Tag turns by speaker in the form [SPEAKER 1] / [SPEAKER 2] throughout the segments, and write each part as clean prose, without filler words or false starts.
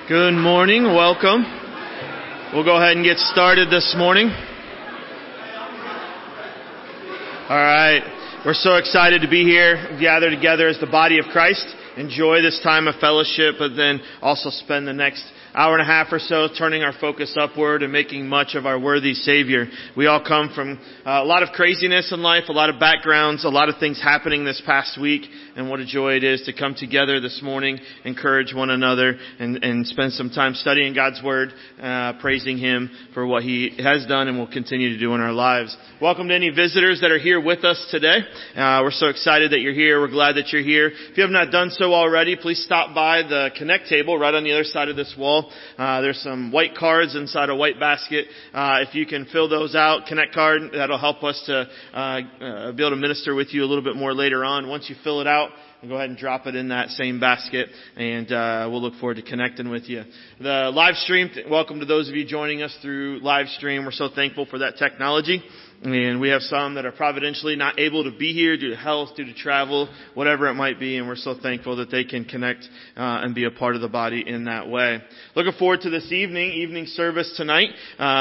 [SPEAKER 1] Good morning. Welcome. We'll go ahead and get started this morning. All right. We're so excited to be here, gather together as the body of Christ, enjoy this time of fellowship, but then also spend the next hour and a half or so turning our focus upward and making much of our worthy Savior. We all come from a lot of craziness in life, a lot of backgrounds, a lot of things happening this past week, and what a joy it is to come together this morning, encourage one another, and spend some time studying God's Word, praising Him for what He has done and will continue to do in our lives. Welcome to any visitors that are here with us today. We're so excited that you're here. We're glad that you're here. If you have not done so already, please stop by the Connect table right on the other side of this wall. There's some white cards inside a white basket. If you can fill those out, Connect card, that'll help us to be able to minister with you a little bit more later on. Once you fill it out, go ahead and drop it in that same basket, and we'll look forward to connecting with you. The live stream, welcome to those of you joining us through live stream. We're so thankful for that technology. And we have some that are providentially not able to be here due to health, due to travel, whatever it might be. And we're so thankful that they can connect and be a part of the body in that way. Looking forward to this evening service tonight,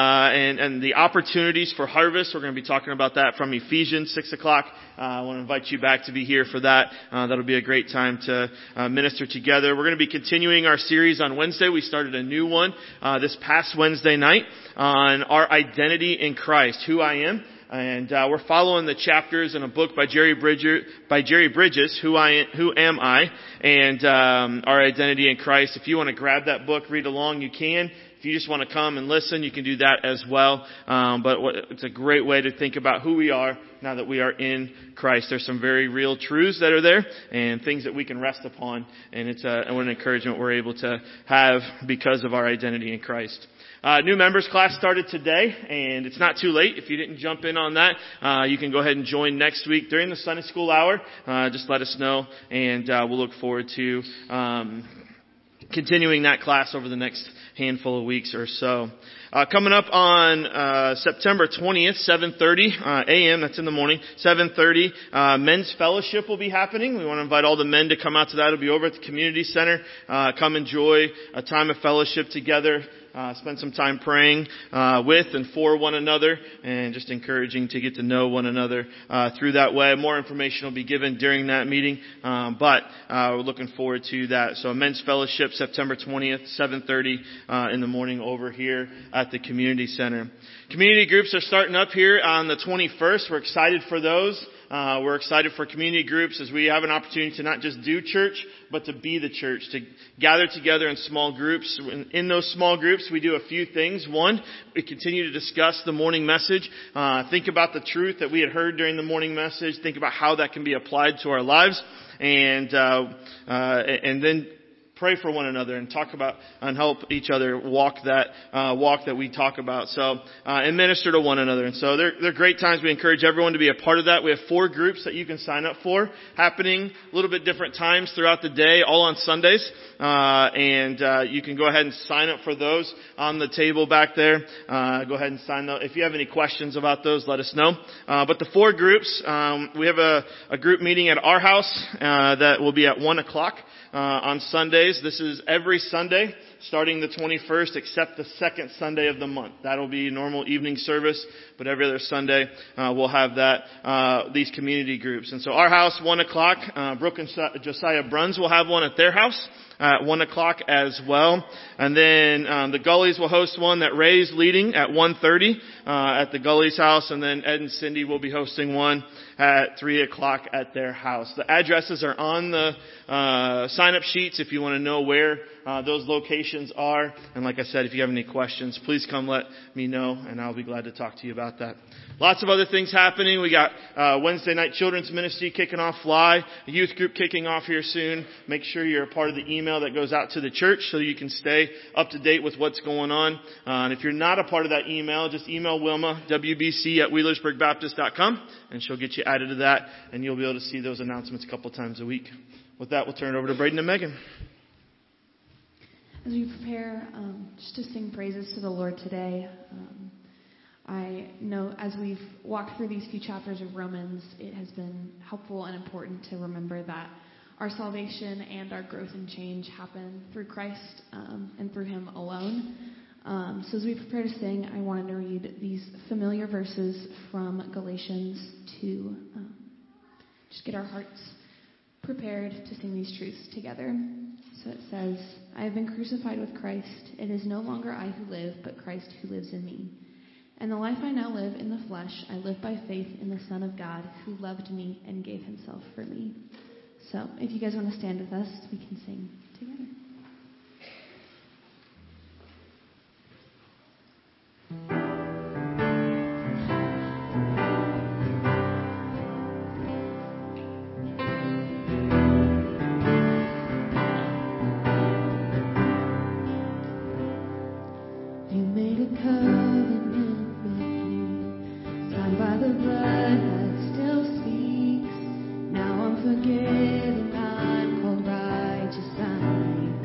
[SPEAKER 1] and the opportunities for harvest. We're going to be talking about that from Ephesians 6 o'clock. I want to invite you back to be here for that. That'll be a great time to minister together. We're going to be continuing our series on Wednesday. We started a new one this past Wednesday night on our identity in Christ, who I am. And we're following the chapters in a book by Jerry Bridges, Who Am I, and our identity in Christ. If you want to grab that book, read along, you can. If you just want to come and listen, you can do that as well. But it's a great way to think about who we are now that we are in Christ. There's some very real truths that are there and things that we can rest upon. And it's an encouragement we're able to have because of our identity in Christ. New members class started today, and it's not too late. If you didn't jump in on that, you can go ahead and join next week during the Sunday school hour. Just let us know, and we'll look forward to continuing that class over the next handful of weeks or so. Coming up on September 20th, 7:30 a.m., that's in the morning, 7:30, Men's Fellowship will be happening. We want to invite all the men to come out to that. It'll be over at the community center. Come enjoy a time of fellowship together. Spend some time praying with and for one another, and just encouraging to get to know one another through that way. More information will be given during that meeting, but we're looking forward to that. So Men's Fellowship, September 20th, 7:30 in the morning over here at the community center. Community groups are starting up here on the 21st. We're excited for those. We're excited for community groups as we have an opportunity to not just do church, but to be the church, to gather together in small groups. In those small groups, we do a few things. One, we continue to discuss the morning message. Think about the truth that we had heard during the morning message. Think about how that can be applied to our lives. And then pray for one another and talk about and help each other walk that we talk about. So, and minister to one another. And so they're great times. We encourage everyone to be a part of that. We have 4 groups that you can sign up for, happening a little bit different times throughout the day, all on Sundays. And you can go ahead and sign up for those on the table back there. Go ahead and sign up. If you have any questions about those, let us know. But the 4 groups, we have a group meeting at our house, that will be at 1 o'clock. On Sundays. This is every Sunday, starting the 21st, except the second Sunday of the month. That'll be normal evening service, but every other Sunday, we'll have these community groups. And so our house, 1 o'clock, Brooke and Josiah Bruns will have one at their house at 1 o'clock as well. And then the Gullies will host one that Ray's leading at 1:30 at the Gullies house. And then Ed and Cindy will be hosting one at 3 o'clock at their house. The addresses are on the sign-up sheets if you want to know where those locations are. And like I said, if you have any questions, please come let me know, and I'll be glad to talk to you about that. Lots of other things happening. We got Wednesday night children's ministry kicking off, Fly, a youth group kicking off here soon. Make sure you're a part of the email that goes out to the church so you can stay up to date with what's going on. And if you're not a part of that email, just email Wilma, wbc@wheelersburgbaptist.com, and she'll get you added to that, and you'll be able to see those announcements a couple times a week. With that, we'll turn it over to Braden and Megan.
[SPEAKER 2] As we prepare just to sing praises to the Lord today, I know as we've walked through these few chapters of Romans, it has been helpful and important to remember that our salvation and our growth and change happen through Christ and through Him alone. So as we prepare to sing, I wanted to read these familiar verses from Galatians to just get our hearts prepared to sing these truths together. So it says, I have been crucified with Christ. It is no longer I who live, but Christ who lives in me. And the life I now live in the flesh, I live by faith in the Son of God, who loved me and gave Himself for me. So if you guys want to stand with us, we can sing together.
[SPEAKER 3] Forgiven, I'm called righteous, I'm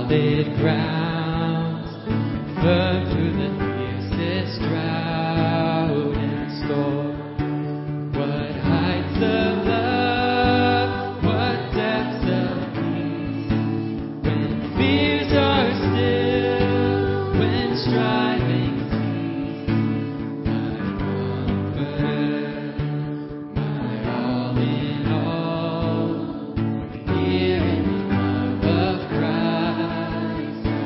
[SPEAKER 3] solid ground, firm through the fiercest drought and storm. What heights of love, what depths of peace, when fears are still, when striving cease. My comforter, my all in all, here in the love of Christ I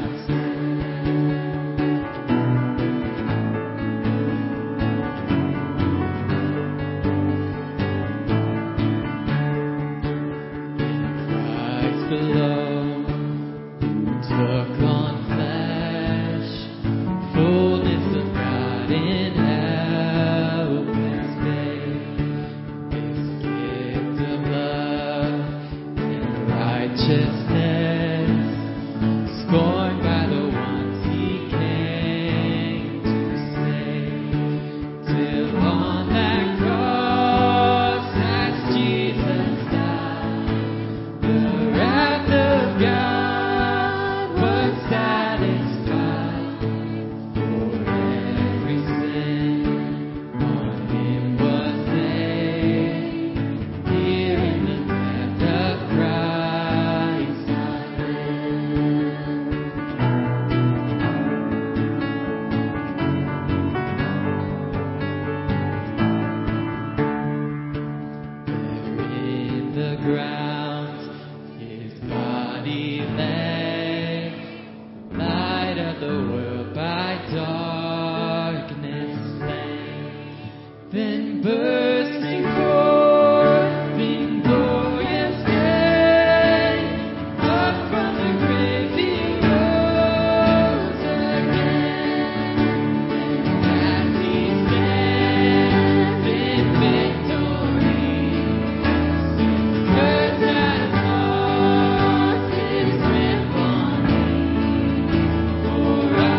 [SPEAKER 3] Christ alone took on flesh, fullness of God in helpless babe. This gift of love and righteousness, scorned by the ones He came to save, till on that cross as Jesus died, the wrath of God was satisfied. For every sin on Him was laid. Here in the death of Christ I There in the ground His body lay, light of the world by darkness slain. Then bursting forth in glorious day, up from the grave He rose again. As He stands in victory, curse has lost its grip on me. For I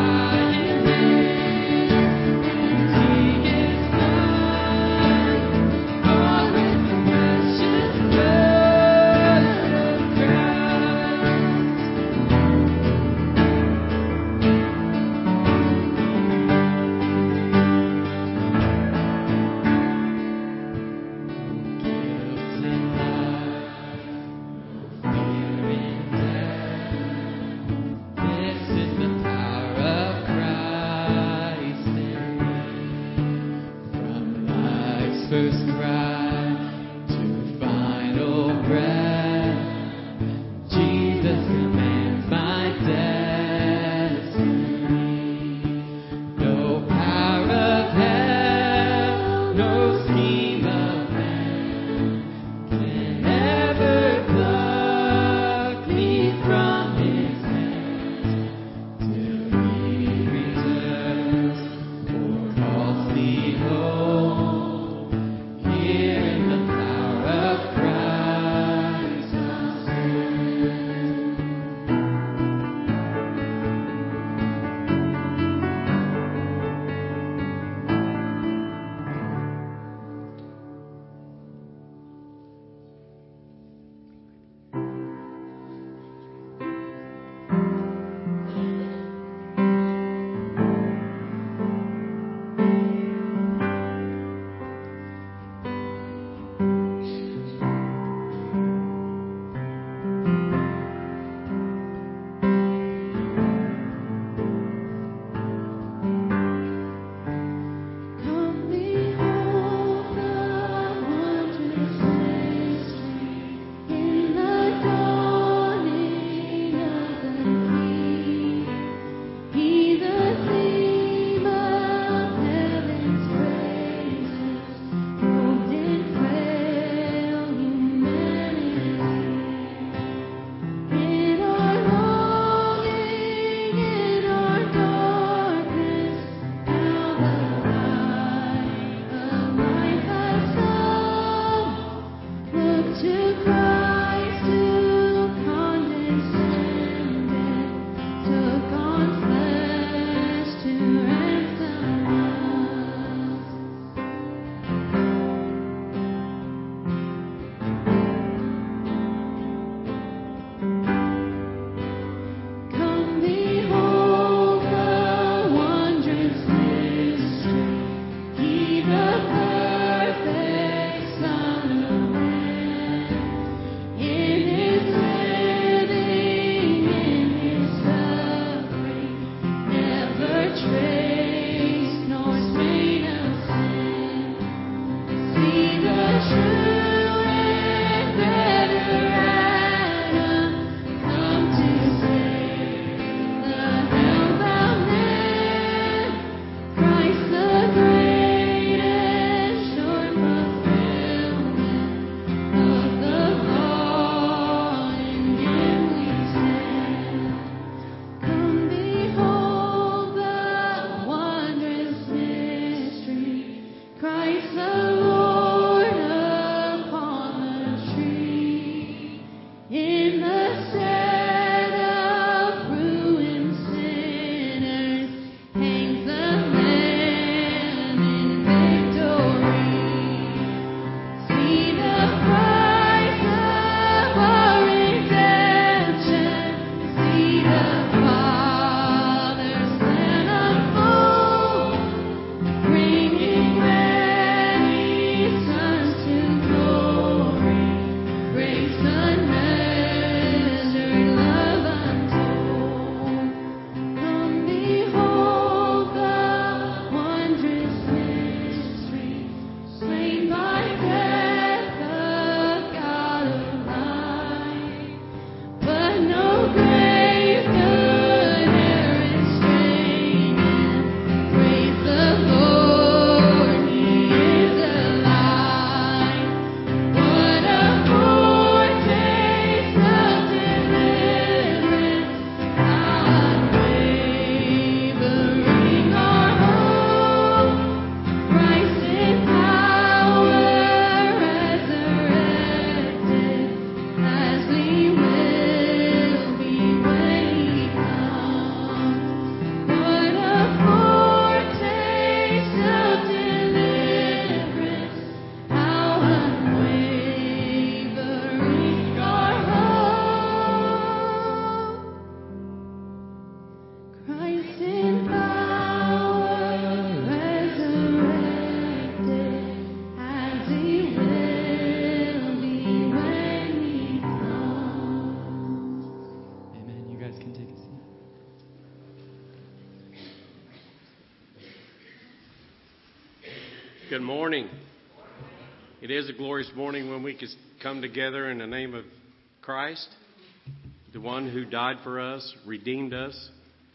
[SPEAKER 4] Good morning. It is a glorious morning when we can come together in the name of Christ, the one who died for us, redeemed us.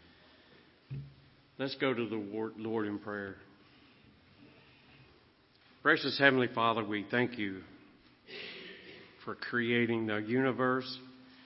[SPEAKER 4] Let's go to the Lord in prayer. Precious Heavenly Father, we thank you for creating the universe.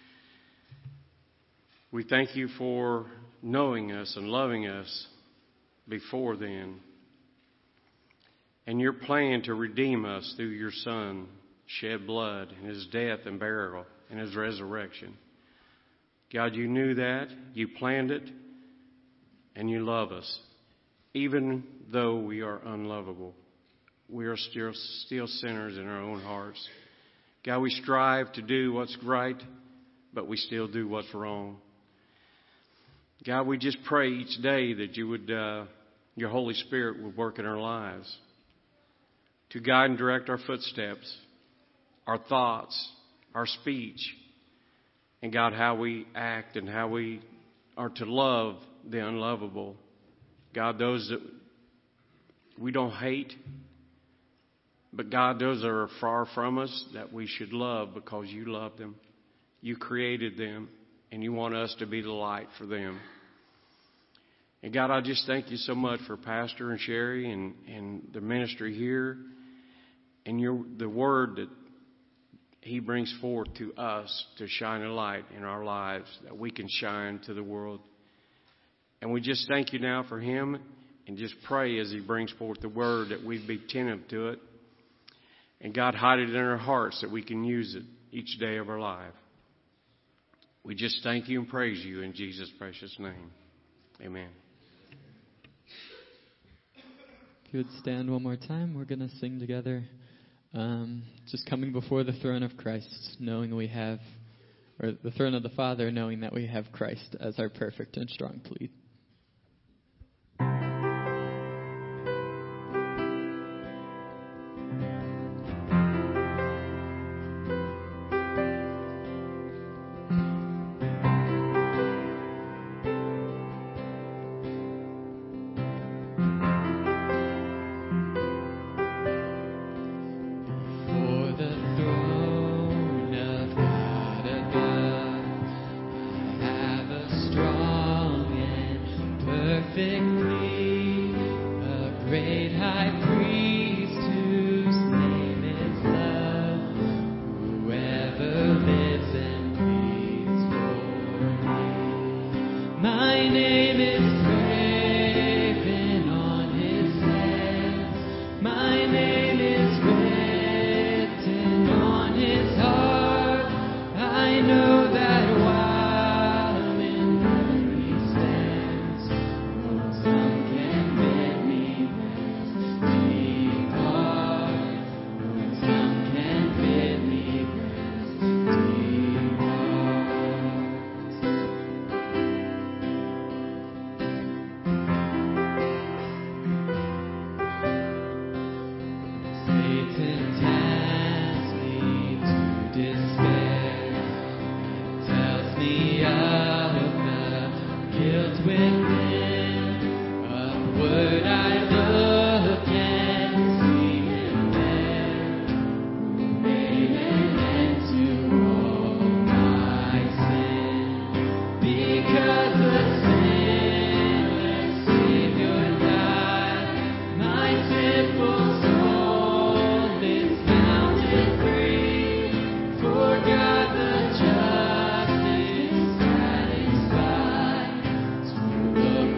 [SPEAKER 4] We thank you for knowing us and loving us before then. And your plan to redeem us through your Son shed blood in his death and burial and his resurrection. God, you knew that, you planned it, and you love us. Even though we are unlovable, we are still sinners in our own hearts. God, we strive to do what's right, but we still do what's wrong. God, we just pray each day that you would, your Holy Spirit would work in our lives to guide and direct our footsteps, our thoughts, our speech, and God, how we act and how we are to love the unlovable. God, those that we don't hate, but God, those that are far from us that we should love because you love them. You created them, and you want us to be the light for them. And God, I just thank you so much for Pastor and Sherry and the ministry here and the word that he brings forth to us to shine a light in our lives that we can shine to the world. And we just thank you now for him and just pray as he brings forth the word that we'd be attentive to it. And God, hide it in our hearts that we can use it each day of our life. We just thank you and praise you in Jesus' precious name. Amen.
[SPEAKER 3] If you would stand one more time, we're going to sing together. Just coming before the throne of Christ, knowing we have, or the throne of the Father, knowing that we have Christ as our perfect and strong plea.
[SPEAKER 5] The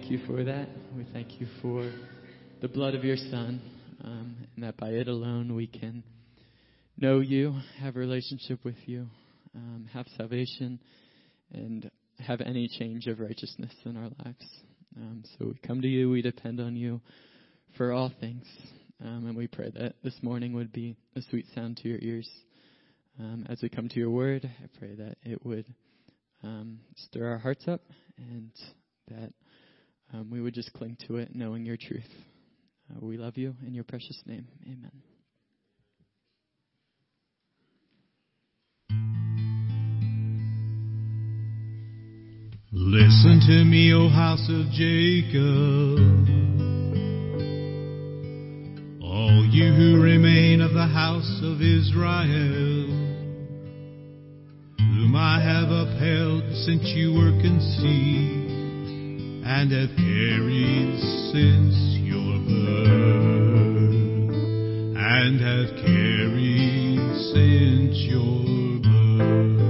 [SPEAKER 3] thank you for that. We thank you for the blood of your Son, and that by it alone we can know you, have a relationship with you, have salvation, and have any change of righteousness in our lives. So we come to you, we depend on you for all things, and we pray that this morning would be a sweet sound to your ears. As we come to your word, I pray that it would stir our hearts up, and that we would just cling to it, knowing your truth. We love you in your precious name. Amen.
[SPEAKER 5] Listen to me, O house of Jacob, all you who remain of the house of Israel, whom I have upheld since you were conceived, and have carried since your birth, and have carried since your birth.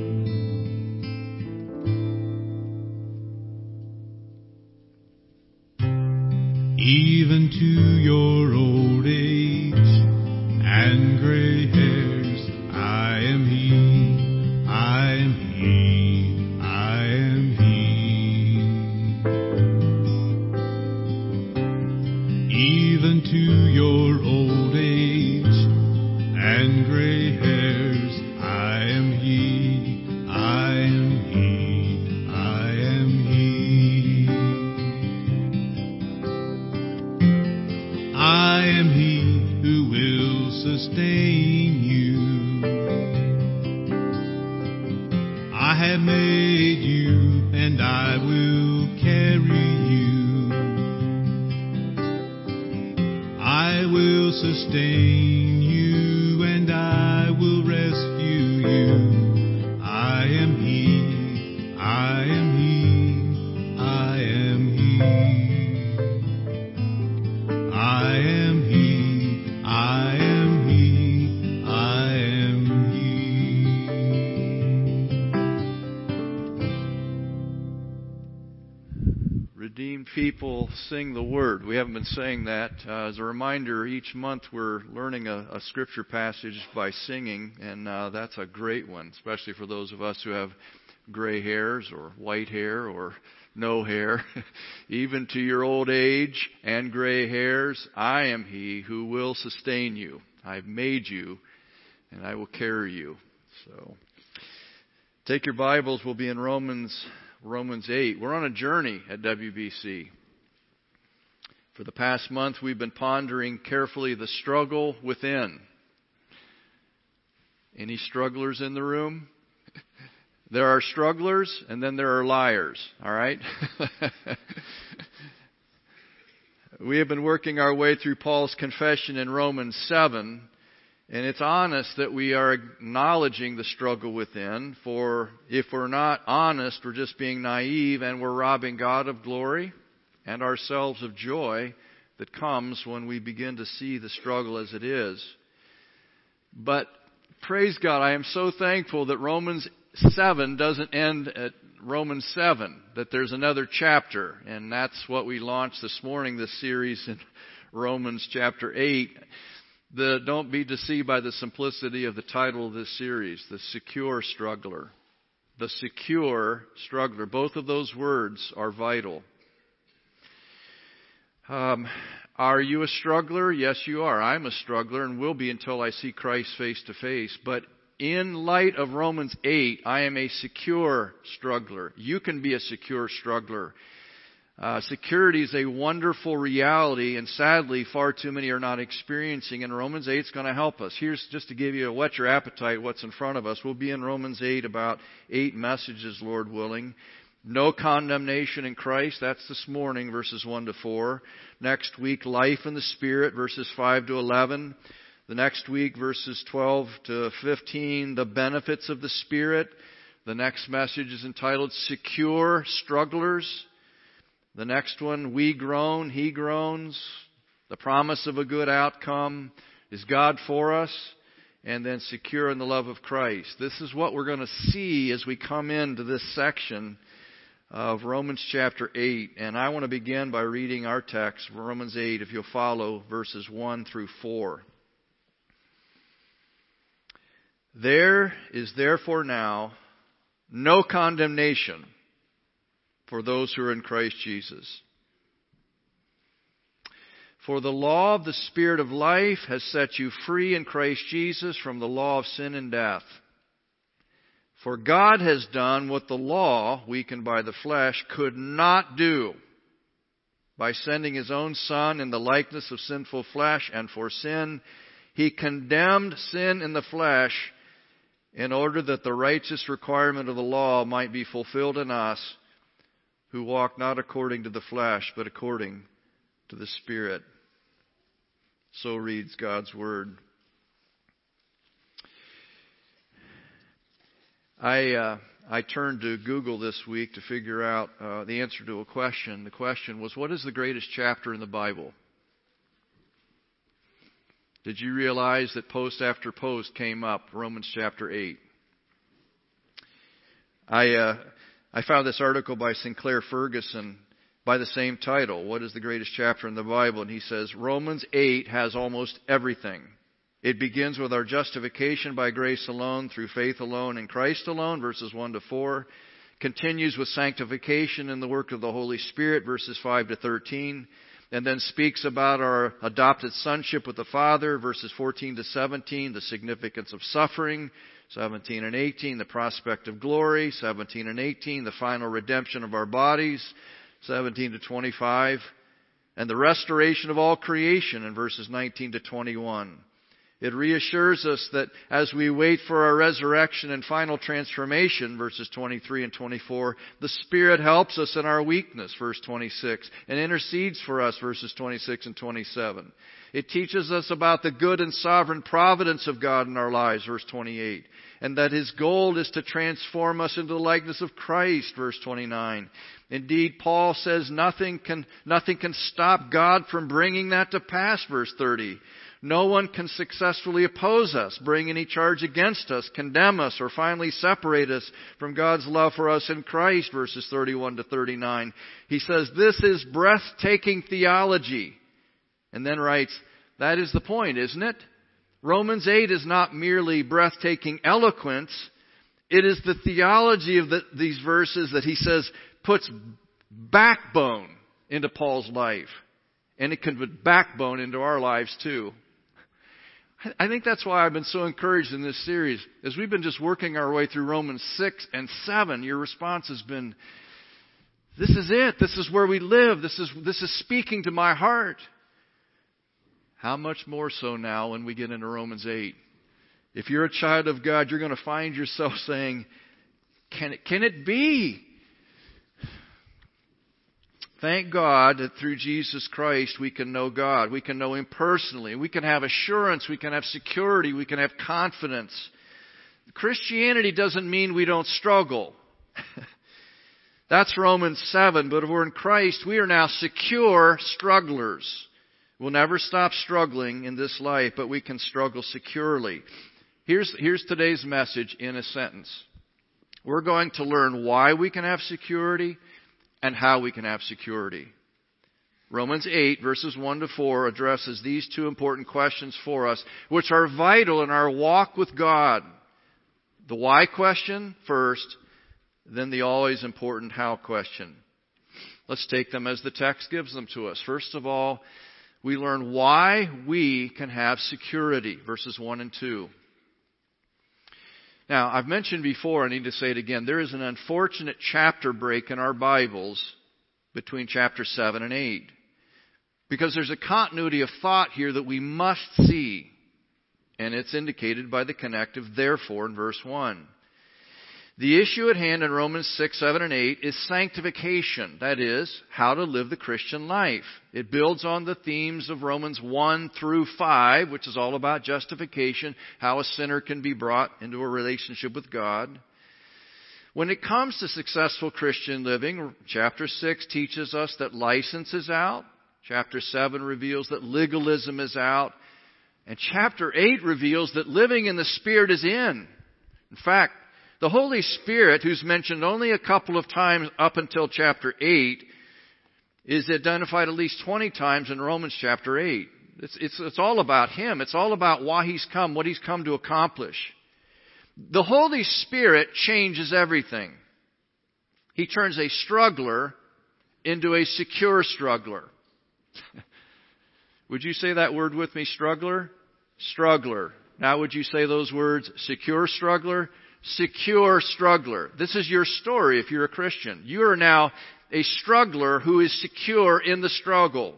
[SPEAKER 5] Even to your old age and gray hairs, I am He, I am He, I am He. Even to your old age and gray hairs, I am He, I am He, I am He. I am He who will sustain you. I have made you, and I will carry you. I will sustain you, and I will rescue you. I am He, I am He, I am He. I am He, I am He, I am He.
[SPEAKER 6] Redeemed people sing the Word. We haven't been saying that. As a reminder, each month we're learning a scripture passage by singing, and that's a great one, especially for those of us who have gray hairs or white hair or no hair. Even to your old age and gray hairs, I am He who will sustain you. I've made you, and I will carry you. So, take your Bibles. We'll be in Romans 8. We're on a journey at WBC. For the past month, we've been pondering carefully the struggle within. Any strugglers in the room? There are strugglers, and then there are liars, all right? We have been working our way through Paul's confession in Romans 7, and it's honest that we are acknowledging the struggle within, for if we're not honest, we're just being naive, and we're robbing God of glory and ourselves of joy that comes when we begin to see the struggle as it is. But praise God, I am so thankful that Romans 7 doesn't end at Romans 7, that there's another chapter, and that's what we launched this morning, this series in Romans chapter 8. Don't be deceived by the simplicity of the title of this series, The Secure Struggler. The Secure Struggler. Both of those words are vital. Are you a struggler? Yes, you are. I'm a struggler and will be until I see Christ face to face. But in light of Romans 8, I am a secure struggler. You can be a secure struggler. Security is a wonderful reality, and sadly, far too many are not experiencing. And Romans 8 is going to help us. Here's just to give you a whet your appetite, what's in front of us. We'll be in Romans 8 about 8 messages, Lord willing. No condemnation in Christ. That's this morning, verses 1 to 4. Next week, life in the Spirit, verses 5 to 11. The next week, verses 12 to 15, the benefits of the Spirit. The next message is entitled Secure Strugglers. The next one, we groan, He groans. The promise of a good outcome. Is God for us? And then secure in the love of Christ. This is what we're going to see as we come into this section of Romans chapter 8. And I want to begin by reading our text, Romans 8, if you'll follow verses 1 through 4. There is therefore now no condemnation for those who are in Christ Jesus. For the law of the Spirit of life has set you free in Christ Jesus from the law of sin and death. For God has done what the law, weakened by the flesh, could not do by sending His own Son in the likeness of sinful flesh, and for sin, He condemned sin in the flesh in order that the righteous requirement of the law might be fulfilled in us who walk not according to the flesh, but according to the Spirit. So reads God's Word. I turned to Google this week to figure out the answer to a question. The question was, what is the greatest chapter in the Bible? Did you realize that post after post came up, Romans chapter 8? I found this article by Sinclair Ferguson by the same title, What is the greatest chapter in the Bible? And he says, Romans 8 has almost everything. It begins with our justification by grace alone, through faith alone, in Christ alone, verses 1 to 4. Continues with sanctification in the work of the Holy Spirit, verses 5 to 13. And then speaks about our adopted sonship with the Father, verses 14 to 17, the significance of suffering, 17 and 18, the prospect of glory, 17 and 18, the final redemption of our bodies, 17 to 25, and the restoration of all creation in verses 19 to 21. It reassures us that as we wait for our resurrection and final transformation, verses 23 and 24, the Spirit helps us in our weakness, verse 26, and intercedes for us, verses 26 and 27. It teaches us about the good and sovereign providence of God in our lives, verse 28, and that His goal is to transform us into the likeness of Christ, verse 29. Indeed, Paul says nothing can stop God from bringing that to pass, verse 30. No one can successfully oppose us, bring any charge against us, condemn us, or finally separate us from God's love for us in Christ, verses 31 to 39. He says, this is breathtaking theology. And then writes, that is the point, isn't it? Romans 8 is not merely breathtaking eloquence. It is the theology of these verses that he says puts backbone into Paul's life. And it can put backbone into our lives too. I think that's why I've been so encouraged in this series. As we've been just working our way through Romans 6 and 7, your response has been, this is it. This is where we live. This is speaking to my heart. How much more so now when we get into Romans 8? If you're a child of God, you're going to find yourself saying, can it be? Thank God that through Jesus Christ we can know God. We can know Him personally. We can have assurance. We can have security. We can have confidence. Christianity doesn't mean we don't struggle. That's Romans 7. But if we're in Christ, we are now secure strugglers. We'll never stop struggling in this life, but we can struggle securely. Here's today's message in a sentence. We're going to learn why we can have security and how we can have security. Romans 8, verses 1 to 4, addresses these two important questions for us, which are vital in our walk with God. The why question first, then the always important how question. Let's take them as the text gives them to us. First of all, we learn why we can have security, verses 1 and 2. Now, I've mentioned before, I need to say it again, there is an unfortunate chapter break in our Bibles between chapter 7 and 8. Because there's a continuity of thought here that we must see. And it's indicated by the connective therefore in verse 1. The issue at hand in Romans 6, 7, and 8 is sanctification. That is, how to live the Christian life. It builds on the themes of Romans 1 through 5, which is all about justification, how a sinner can be brought into a relationship with God. When it comes to successful Christian living, chapter 6 teaches us that license is out. Chapter 7 reveals that legalism is out. And chapter 8 reveals that living in the Spirit is in. In fact, The Holy Spirit, who's mentioned only a couple of times up until chapter 8, is identified at least 20 times in Romans chapter 8. It's all about Him. It's all about why He's come, what He's come to accomplish. The Holy Spirit changes everything. He turns a struggler into a secure struggler. Would you say that word with me, struggler? Struggler. Now would you say those words, secure struggler? Secure struggler. This is your story if you're a Christian. You are now a struggler who is secure in the struggle.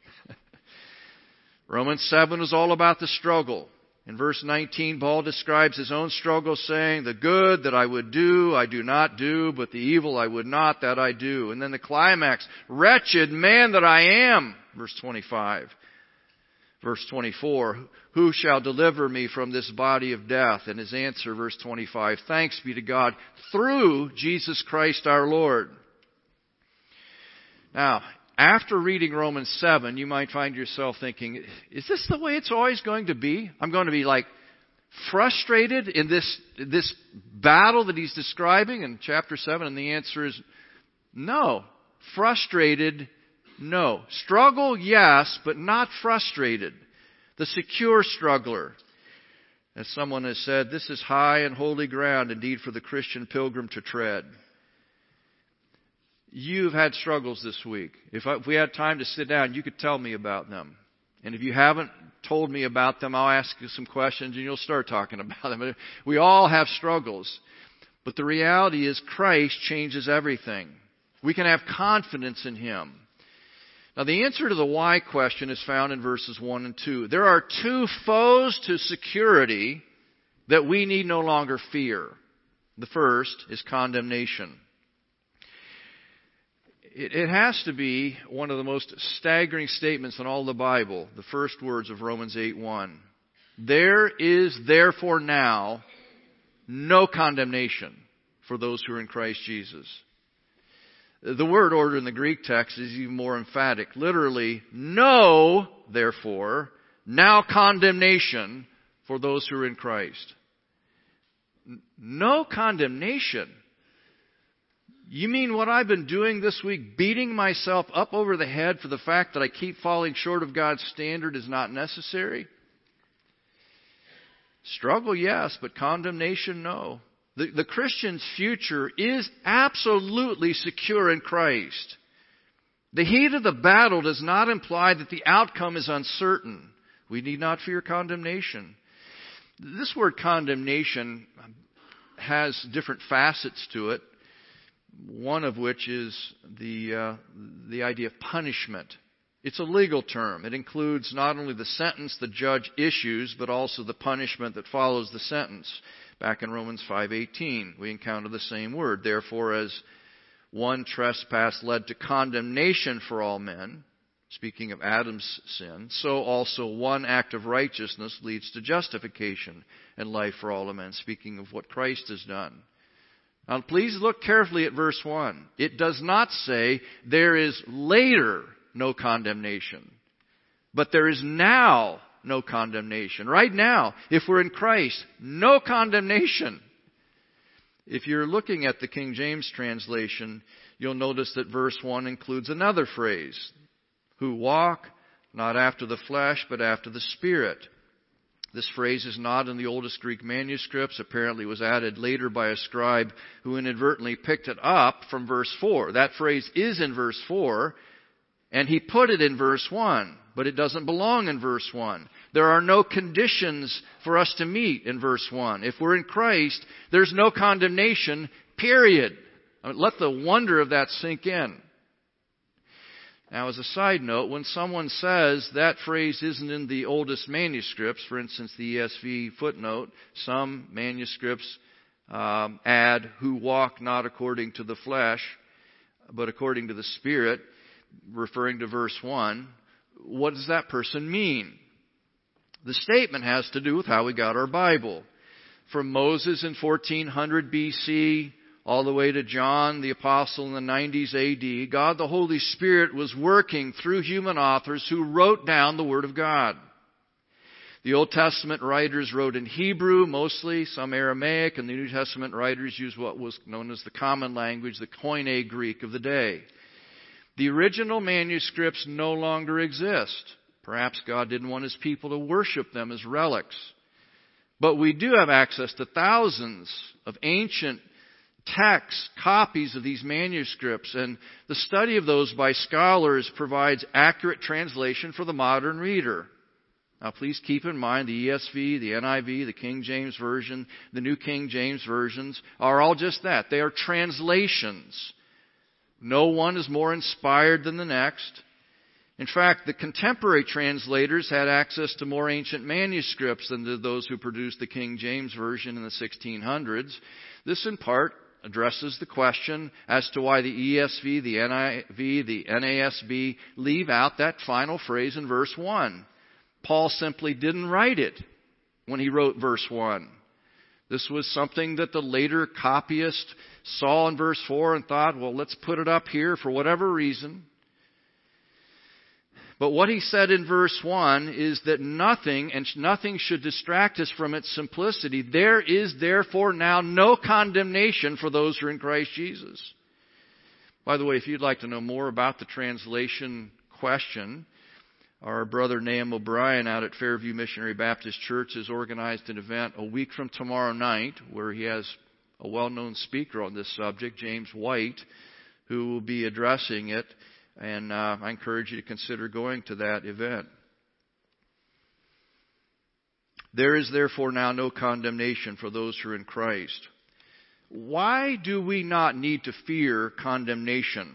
[SPEAKER 6] Romans 7 is all about the struggle. In verse 19, Paul describes his own struggle, saying, the good that I would do, I do not do, but the evil I would not, that I do. And then the climax, wretched man that I am, verse 25. Verse 24, who shall deliver me from this body of death? And his answer, verse 25, thanks be to God through Jesus Christ our Lord. Now, after reading Romans 7, you might find yourself thinking, is this the way it's always going to be? I'm going to be like frustrated in this battle that he's describing in chapter 7? And the answer is no. Frustrated, no. Struggle, yes, but not frustrated. The secure struggler. As someone has said, this is high and holy ground indeed for the Christian pilgrim to tread. You've had struggles this week. If we had time to sit down, you could tell me about them. And if you haven't told me about them, I'll ask you some questions and you'll start talking about them. We all have struggles. But the reality is Christ changes everything. We can have confidence in Him. Now the answer to the why question is found in verses 1 and 2. There are two foes to security that we need no longer fear. The first is condemnation. It has to be one of the most staggering statements in all the Bible, the first words of Romans 8:1. There is therefore now no condemnation for those who are in Christ Jesus. The word order in the Greek text is even more emphatic. Literally, no, therefore, now condemnation for those who are in Christ. No condemnation. You mean what I've been doing this week, beating myself up over the head for the fact that I keep falling short of God's standard, is not necessary? Struggle, yes, but condemnation, no. The Christian's future is absolutely secure in Christ. The heat of the battle does not imply that the outcome is uncertain. We need not fear condemnation. This word condemnation has different facets to it. One of which is the idea of punishment. It's a legal term. It includes not only the sentence the judge issues, but also the punishment that follows the sentence. Back in Romans 5:18, we encounter the same word. Therefore, as one trespass led to condemnation for all men, speaking of Adam's sin, so also one act of righteousness leads to justification and life for all men, speaking of what Christ has done. Now please look carefully at verse 1. It does not say there is later no condemnation, but there is now no condemnation. Right now, if we're in Christ, no condemnation. If you're looking at the King James translation, you'll notice that verse 1 includes another phrase, who walk not after the flesh, but after the Spirit. This phrase is not in the oldest Greek manuscripts. Apparently it was added later by a scribe who inadvertently picked it up from verse 4. That phrase is in verse 4, and he put it in verse 1, but it doesn't belong in verse 1. There are no conditions for us to meet in verse 1. If we're in Christ, there's no condemnation, period. Let the wonder of that sink in. Now, as a side note, when someone says that phrase isn't in the oldest manuscripts, for instance, the ESV footnote, some manuscripts add, who walk not according to the flesh, but according to the Spirit, referring to verse 1, what does that person mean? The statement has to do with how we got our Bible. From Moses in 1400 BC, all the way to John the Apostle in the 90s AD, God the Holy Spirit was working through human authors who wrote down the Word of God. The Old Testament writers wrote in Hebrew, mostly, some Aramaic, and the New Testament writers used what was known as the common language, the Koine Greek of the day. The original manuscripts no longer exist. Perhaps God didn't want His people to worship them as relics. But we do have access to thousands of ancient texts, copies of these manuscripts, and the study of those by scholars provides accurate translation for the modern reader. Now, please keep in mind the ESV, the NIV, the King James Version, the New King James Versions are all just that. They are translations. No one is more inspired than the next. In fact, the contemporary translators had access to more ancient manuscripts than did those who produced the King James Version in the 1600s. This, in part, addresses the question as to why the ESV, the NIV, the NASB leave out that final phrase in verse 1. Paul simply didn't write it when he wrote verse 1. This was something that the later copyist saw in verse 4 and thought, well, let's put it up here for whatever reason. But what he said in verse 1 is that nothing should distract us from its simplicity. There is therefore now no condemnation for those who are in Christ Jesus. By the way, if you'd like to know more about the translation question, our brother Nahum O'Brien out at Fairview Missionary Baptist Church has organized an event a week from tomorrow night where he has a well-known speaker on this subject, James White, who will be addressing it. And I encourage you to consider going to that event. There is therefore now no condemnation for those who are in Christ. Why do we not need to fear condemnation?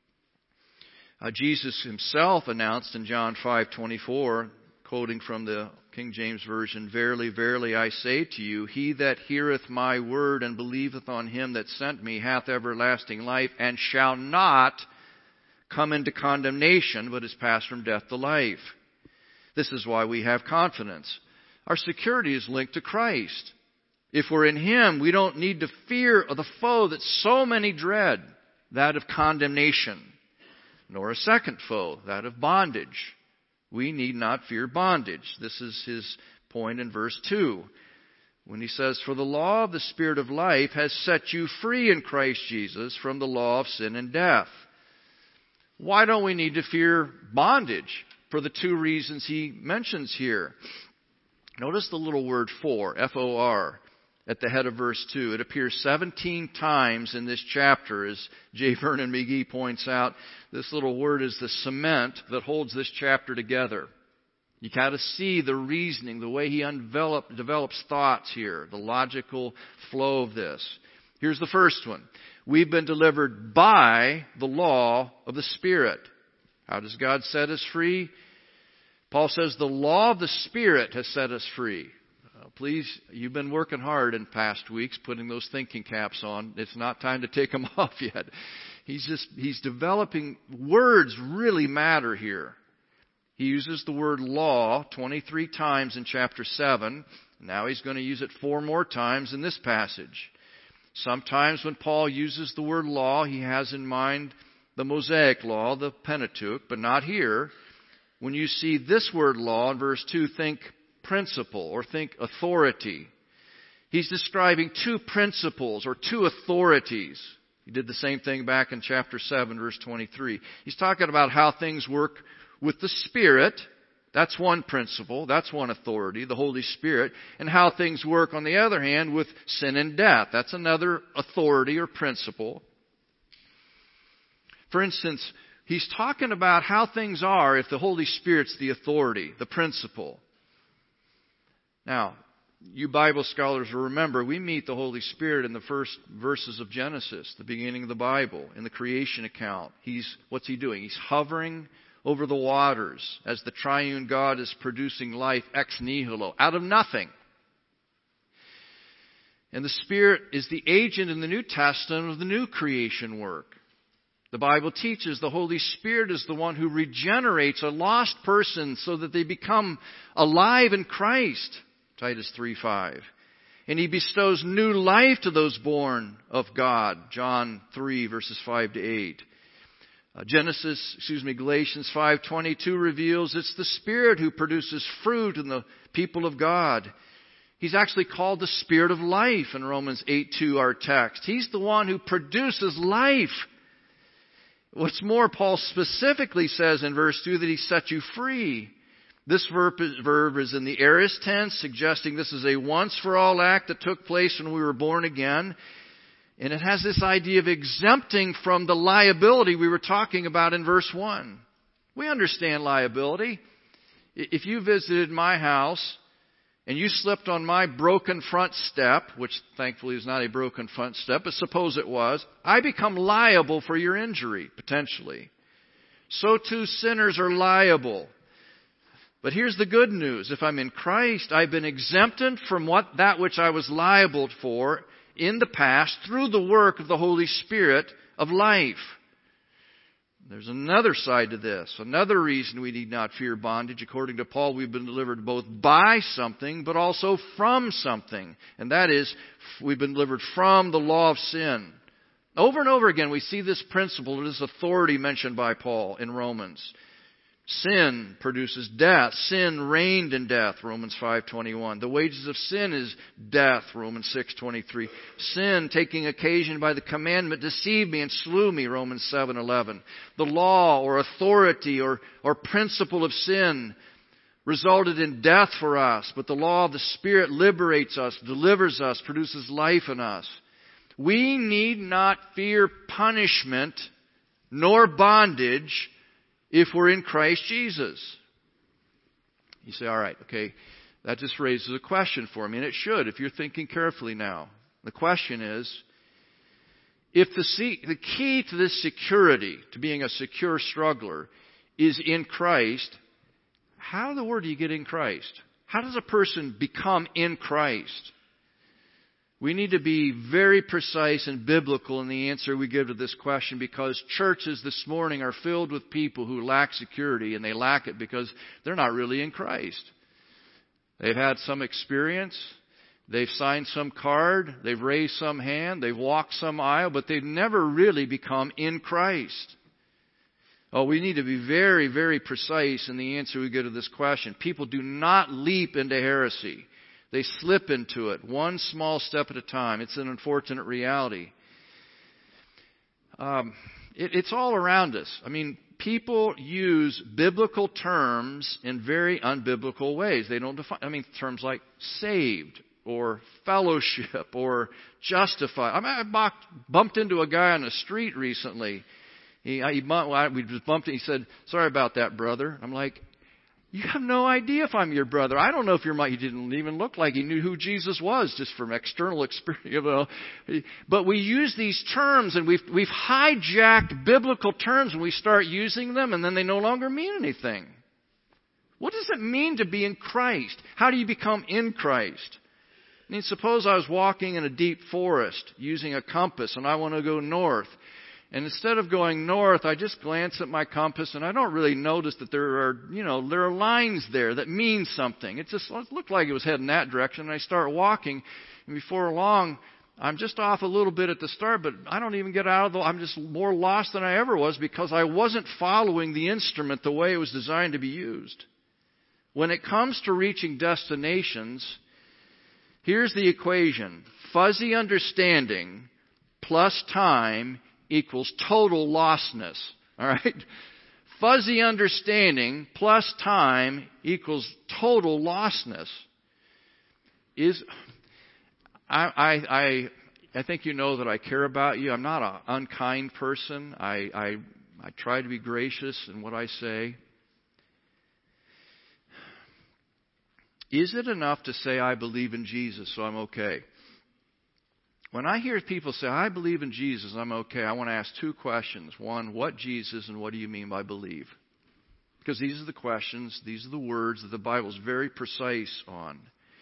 [SPEAKER 6] Jesus Himself announced in John 5:24, quoting from the King James Version, "Verily, verily, I say to you, he that heareth my word and believeth on Him that sent me hath everlasting life, and shall not come into condemnation, but is passed from death to life." This is why we have confidence. Our security is linked to Christ. If we're in Him, we don't need to fear the foe that so many dread, that of condemnation, nor a second foe, that of bondage. We need not fear bondage. This is his point in verse 2. When he says, "For the law of the Spirit of life has set you free in Christ Jesus from the law of sin and death." Why don't we need to fear bondage? For the two reasons he mentions here. Notice the little word for, F-O-R, at the head of verse 2. It appears 17 times in this chapter, as J. Vernon McGee points out. This little word is the cement that holds this chapter together. You got to see the reasoning, the way he develops thoughts here, the logical flow of this. Here's the first one. We've been delivered by the law of the Spirit. How does God set us free? Paul says the law of the Spirit has set us free. Please, you've been working hard in past weeks putting those thinking caps on. It's not time to take them off yet. He's developing, words really matter here. He uses the word law 23 times in chapter 7. Now he's going to use it 4 more times in this passage. Sometimes when Paul uses the word law, he has in mind the Mosaic law, the Pentateuch, but not here. When you see this word law in verse 2, think principle or think authority. He's describing two principles or two authorities. He did the same thing back in chapter 7, verse 23. He's talking about how things work with the Spirit. That's one principle. That's one authority, the Holy Spirit. And how things work, on the other hand, with sin and death. That's another authority or principle. For instance, he's talking about how things are if the Holy Spirit's the authority, the principle. Now, you Bible scholars will remember, we meet the Holy Spirit in the first verses of Genesis, the beginning of the Bible, in the creation account. What's He doing? He's hovering over the waters as the triune God is producing life ex nihilo, out of nothing. And the Spirit is the agent in the New Testament of the new creation work. The Bible teaches the Holy Spirit is the one who regenerates a lost person so that they become alive in Christ. Titus 3:5. And He bestows new life to those born of God. John 3 verses 5 to 8. Galatians 5:22 reveals it's the Spirit who produces fruit in the people of God. He's actually called the Spirit of life in Romans 8:2, our text. He's the one who produces life. What's more, Paul specifically says in verse 2 that He set you free. This verb is in the aorist tense, suggesting this is a once-for-all act that took place when we were born again. And it has this idea of exempting from the liability we were talking about in verse 1. We understand liability. If you visited my house and you slipped on my broken front step, which thankfully is not a broken front step, but suppose it was, I become liable for your injury, potentially. So too sinners are liable. But here's the good news. If I'm in Christ, I've been exempted from that which I was liable for in the past through the work of the Holy Spirit of life. There's another side to this. Another reason we need not fear bondage. According to Paul, we've been delivered both by something, but also from something. And that is, we've been delivered from the law of sin. Over and over again, we see this principle, this authority mentioned by Paul in Romans. Sin produces death. Sin reigned in death, Romans 5:21. The wages of sin is death, Romans 6:23. Sin, taking occasion by the commandment, deceived me and slew me, Romans 7:11. The law or authority or principle of sin resulted in death for us, but the law of the Spirit liberates us, delivers us, produces life in us. We need not fear punishment nor bondage if we're in Christ Jesus. You say, all right, okay, that just raises a question for me, and it should if you're thinking carefully now. The question is, if the key to this security, to being a secure struggler, is in Christ, how in the world do you get in Christ? How does a person become in Christ? We need to be very precise and biblical in the answer we give to this question, because churches this morning are filled with people who lack security, and they lack it because they're not really in Christ. They've had some experience, they've signed some card, they've raised some hand, they've walked some aisle, but they've never really become in Christ. Oh, we need to be very, very precise in the answer we give to this question. People do not leap into heresy. They slip into it, one small step at a time. It's an unfortunate reality. It's all around us. I mean, people use biblical terms in very unbiblical ways. They don't define, terms like saved or fellowship or justified. I bumped into a guy on the street recently. We just bumped and he said, "Sorry about that, brother." I'm like, you have no idea if I'm your brother. I don't know if you're he didn't even look like he knew who Jesus was just from external experience. But we use these terms, and we've hijacked biblical terms, and we start using them, and then they no longer mean anything. What does it mean to be in Christ? How do you become in Christ? Suppose I was walking in a deep forest using a compass, and I want to go north. And instead of going north, I just glance at my compass, and I don't really notice that there are lines there that mean something. It just looked like it was heading that direction, and I start walking, and before long, I'm just off a little bit at the start, but I don't even get out of I'm just more lost than I ever was because I wasn't following the instrument the way it was designed to be used. When it comes to reaching destinations, here's the equation. Fuzzy understanding plus time equals total lostness. All right? Fuzzy understanding plus time equals total lostness. I think you know that I care about you. I'm not an unkind person. I try to be gracious in what I say. Is it enough to say I believe in Jesus, so I'm okay? When I hear people say, I believe in Jesus, I'm okay, I want to ask two questions. One, what Jesus, and what do you mean by believe? Because these are the questions, these are the words that the Bible is very precise on.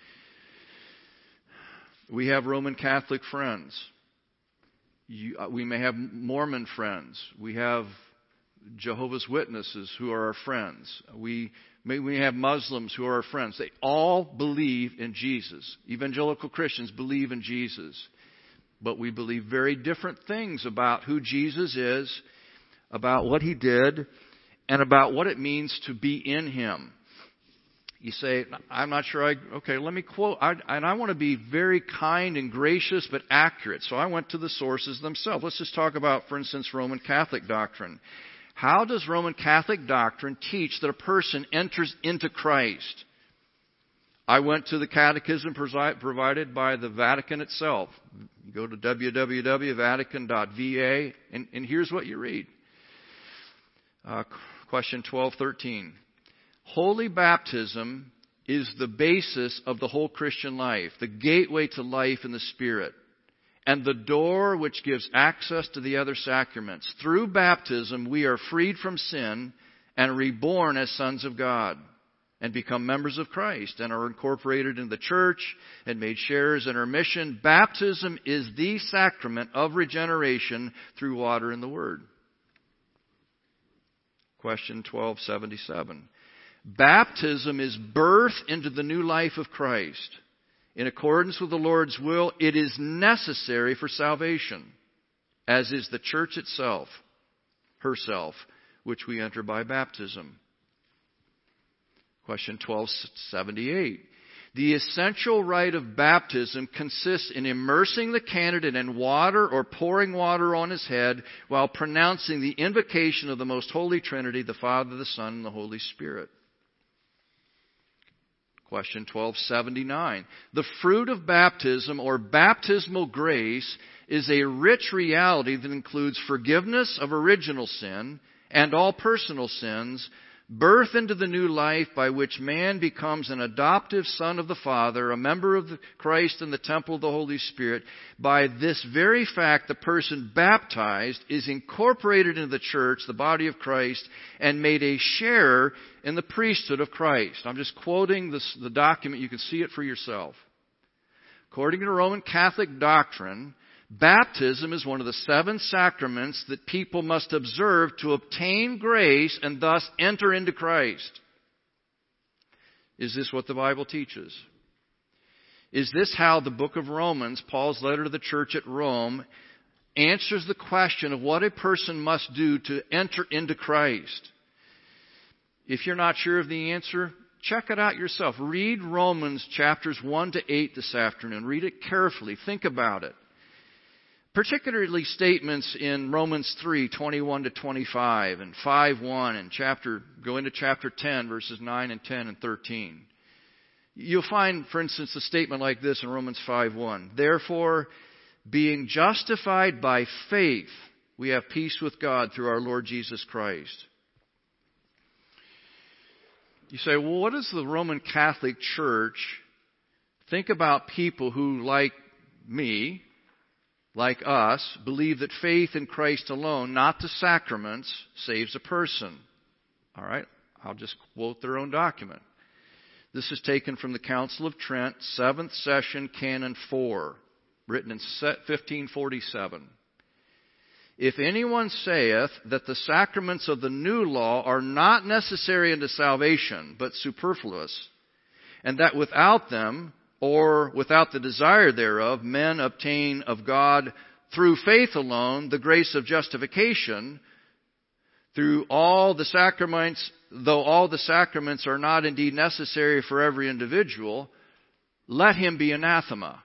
[SPEAKER 6] We have Roman Catholic friends. We may have Mormon friends. We have Jehovah's Witnesses who are our friends. We have Muslims who are our friends. They all believe in Jesus. Evangelical Christians believe in Jesus. But we believe very different things about who Jesus is, about what He did, and about what it means to be in Him. You say, I'm not sure okay, let me quote. And I want to be very kind and gracious but accurate. So I went to the sources themselves. Let's just talk about, for instance, Roman Catholic doctrine. How does Roman Catholic doctrine teach that a person enters into Christ? I went to the catechism provided by the Vatican itself. You go to www.vatican.va, and here's what you read. Question 1213. Holy baptism is the basis of the whole Christian life, the gateway to life in the Spirit, and the door which gives access to the other sacraments. Through baptism, we are freed from sin and reborn as sons of God and become members of Christ and are incorporated in the church and made sharers in our mission. Baptism is the sacrament of regeneration through water and the Word. Question 1277. Baptism is birth into the new life of Christ. In accordance with the Lord's will, it is necessary for salvation, as is the church itself, herself, which we enter by baptism. Question 1278. The essential rite of baptism consists in immersing the candidate in water or pouring water on his head while pronouncing the invocation of the Most Holy Trinity, the Father, the Son, and the Holy Spirit. Question 1279. The fruit of baptism or baptismal grace is a rich reality that includes forgiveness of original sin and all personal sins, birth into the new life by which man becomes an adoptive son of the Father, a member of Christ and the temple of the Holy Spirit. By this very fact, the person baptized is incorporated into the church, the body of Christ, and made a sharer in the priesthood of Christ. I'm just quoting the document. You can see it for yourself. According to Roman Catholic doctrine, baptism is one of the 7 sacraments that people must observe to obtain grace and thus enter into Christ. Is this what the Bible teaches? Is this how the book of Romans, Paul's letter to the church at Rome, answers the question of what a person must do to enter into Christ? If you're not sure of the answer, check it out yourself. Read Romans chapters 1 to 8 this afternoon. Read it carefully. Think about it. Particularly statements in Romans 3, 21 to 25, and 5, 1, and go into chapter 10, verses 9 and 10 and 13. You'll find, for instance, a statement like this in Romans 5, 1. Therefore, being justified by faith, we have peace with God through our Lord Jesus Christ. You say, well, what does the Roman Catholic Church think about people who, like me, like us, believe that faith in Christ alone, not the sacraments, saves a person? All right, I'll just quote their own document. This is taken from the Council of Trent, 7th session, Canon 4, written in 1547. If anyone saith that the sacraments of the new law are not necessary unto salvation, but superfluous, and that without them, or without the desire thereof, men obtain of God through faith alone the grace of justification, through all the sacraments, though all the sacraments are not indeed necessary for every individual, let him be anathema.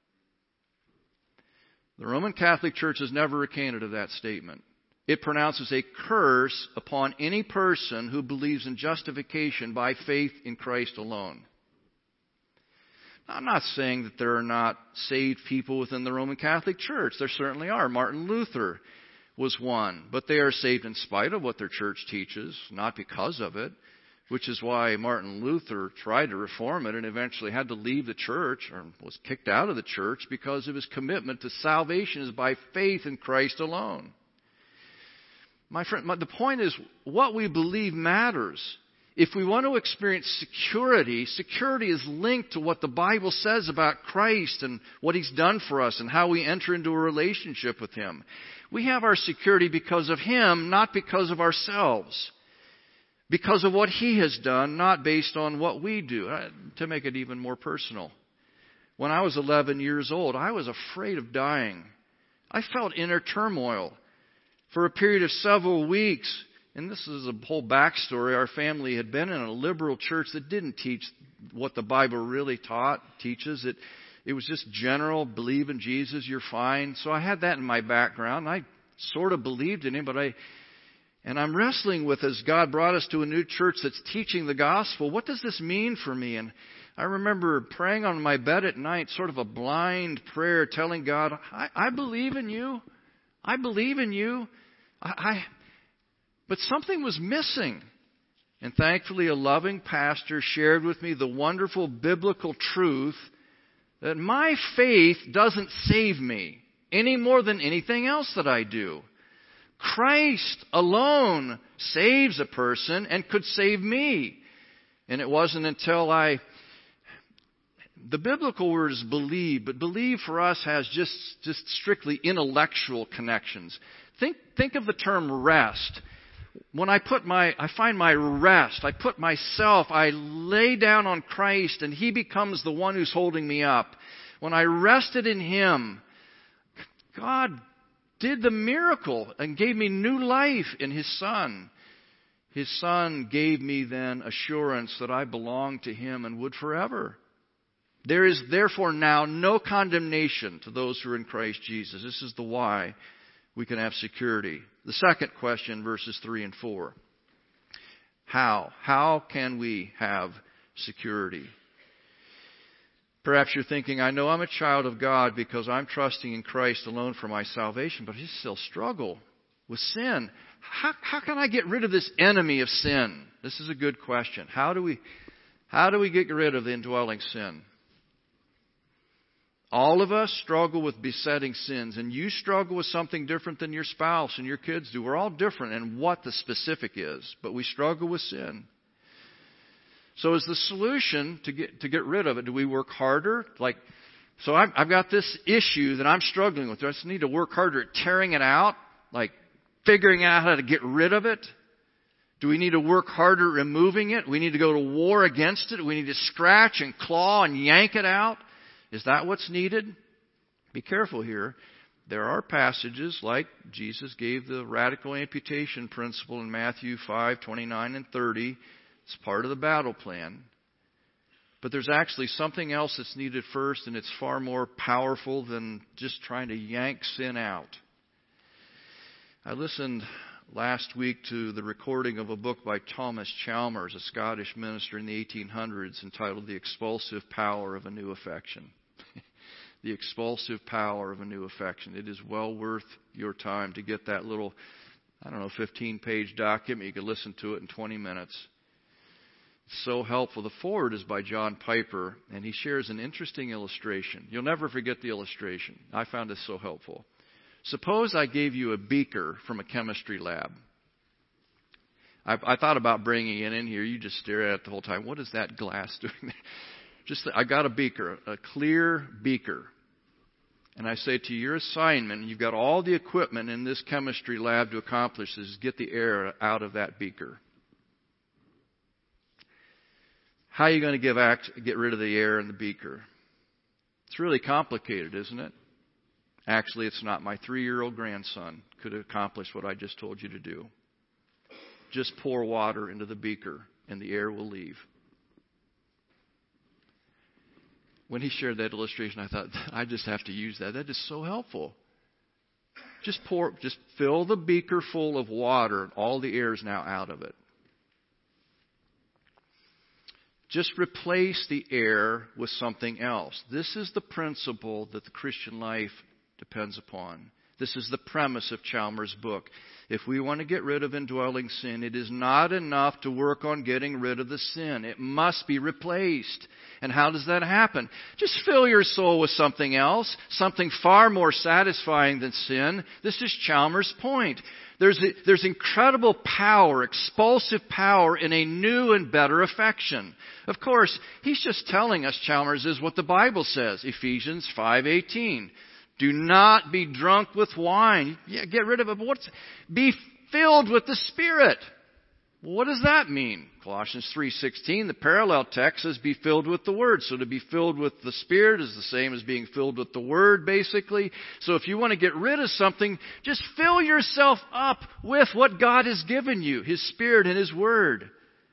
[SPEAKER 6] The Roman Catholic Church has never recanted of that statement. It pronounces a curse upon any person who believes in justification by faith in Christ alone. I'm not saying that there are not saved people within the Roman Catholic Church. There certainly are. Martin Luther was one. But they are saved in spite of what their church teaches, not because of it, which is why Martin Luther tried to reform it and eventually had to leave the church, or was kicked out of the church, because of his commitment to salvation is by faith in Christ alone. My friend, the point is, what we believe matters. If we want to experience security, security is linked to what the Bible says about Christ and what He's done for us and how we enter into a relationship with Him. We have our security because of Him, not because of ourselves. Because of what He has done, not based on what we do. To make it even more personal, when I was 11 years old, I was afraid of dying. I felt inner turmoil. For a period of several weeks, and this is a whole backstory. Our family had been in a liberal church that didn't teach what the Bible really teaches. It was just general, believe in Jesus, you're fine. So I had that in my background. I sort of believed in Him, and I'm wrestling with, as God brought us to a new church that's teaching the gospel, what does this mean for me? And I remember praying on my bed at night, sort of a blind prayer, telling God, I believe in you. I believe in you. But something was missing. And thankfully, a loving pastor shared with me the wonderful biblical truth that my faith doesn't save me any more than anything else that I do. Christ alone saves a person and could save me. And it wasn't until the biblical word is believe, but believe for us has just strictly intellectual connections. Think of the term rest. When I find my rest, I put myself, I lay down on Christ and He becomes the one who's holding me up. When I rested in Him, God did the miracle and gave me new life in His Son. His Son gave me then assurance that I belong to Him and would forever. There is therefore now no condemnation to those who are in Christ Jesus. This is the why we can have security. The second question, verses 3 and 4. How? How can we have security? Perhaps you're thinking, I know I'm a child of God because I'm trusting in Christ alone for my salvation, but I still struggle with sin. How can I get rid of this enemy of sin? This is a good question. How do we get rid of the indwelling sin? All of us struggle with besetting sins, and you struggle with something different than your spouse and your kids do. We're all different in what the specific is, but we struggle with sin. So is the solution to get rid of it? Do we work harder? So I've got this issue that I'm struggling with. Do I just need to work harder at tearing it out? Like figuring out how to get rid of it? Do we need to work harder at removing it? We need to go to war against it? We need to scratch and claw and yank it out? Is that what's needed? Be careful here. There are passages like Jesus gave the radical amputation principle in Matthew 5:29 and 30. It's part of the battle plan. But there's actually something else that's needed first, and it's far more powerful than just trying to yank sin out. I listened last week to the recording of a book by Thomas Chalmers, a Scottish minister in the 1800s, entitled The Expulsive Power of a New Affection. The Expulsive Power of a New Affection. It is well worth your time to get that little, 15-page document. You can listen to it in 20 minutes. It's so helpful. The foreword is by John Piper, and he shares an interesting illustration. You'll never forget the illustration. I found this so helpful. Suppose I gave you a beaker from a chemistry lab. I thought about bringing it in here. You just stare at it the whole time. What is that glass doing there? I got a beaker, a clear beaker. And I say to you, your assignment, you've got all the equipment in this chemistry lab to accomplish this, is get the air out of that beaker. How are you going to get rid of the air in the beaker? It's really complicated, isn't it? Actually, it's not. My 3-year-old grandson could accomplish what I just told you to do. Just pour water into the beaker and the air will leave. When he shared that illustration, I thought, I just have to use that. That is so helpful. Just fill the beaker full of water and all the air is now out of it. Just replace the air with something else. This is the principle that the Christian life depends upon. This is the premise of Chalmers' book. If we want to get rid of indwelling sin, it is not enough to work on getting rid of the sin. It must be replaced. And how does that happen? Just fill your soul with something else, something far more satisfying than sin. This is Chalmers' point. There's incredible power, expulsive power in a new and better affection. Of course, he's just telling us, Chalmers, is what the Bible says, Ephesians 5:18. Do not be drunk with wine. Yeah, get rid of it. But be filled with the Spirit. Well, what does that mean? Colossians 3:16, the parallel text says be filled with the Word. So to be filled with the Spirit is the same as being filled with the Word, basically. So if you want to get rid of something, just fill yourself up with what God has given you, His Spirit and His Word.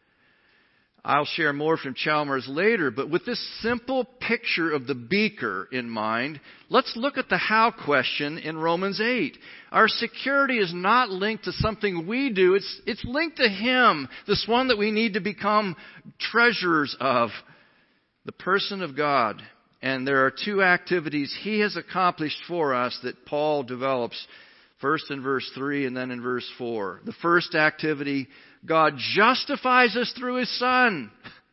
[SPEAKER 6] I'll share more from Chalmers later, but with this simple picture of the beaker in mind, let's look at the how question in Romans 8. Our security is not linked to something we do. It's linked to Him, this one that we need to become treasurers of, the person of God. And there are two activities He has accomplished for us that Paul develops, first in verse 3 and then in verse 4. The first activity, God justifies us through His Son.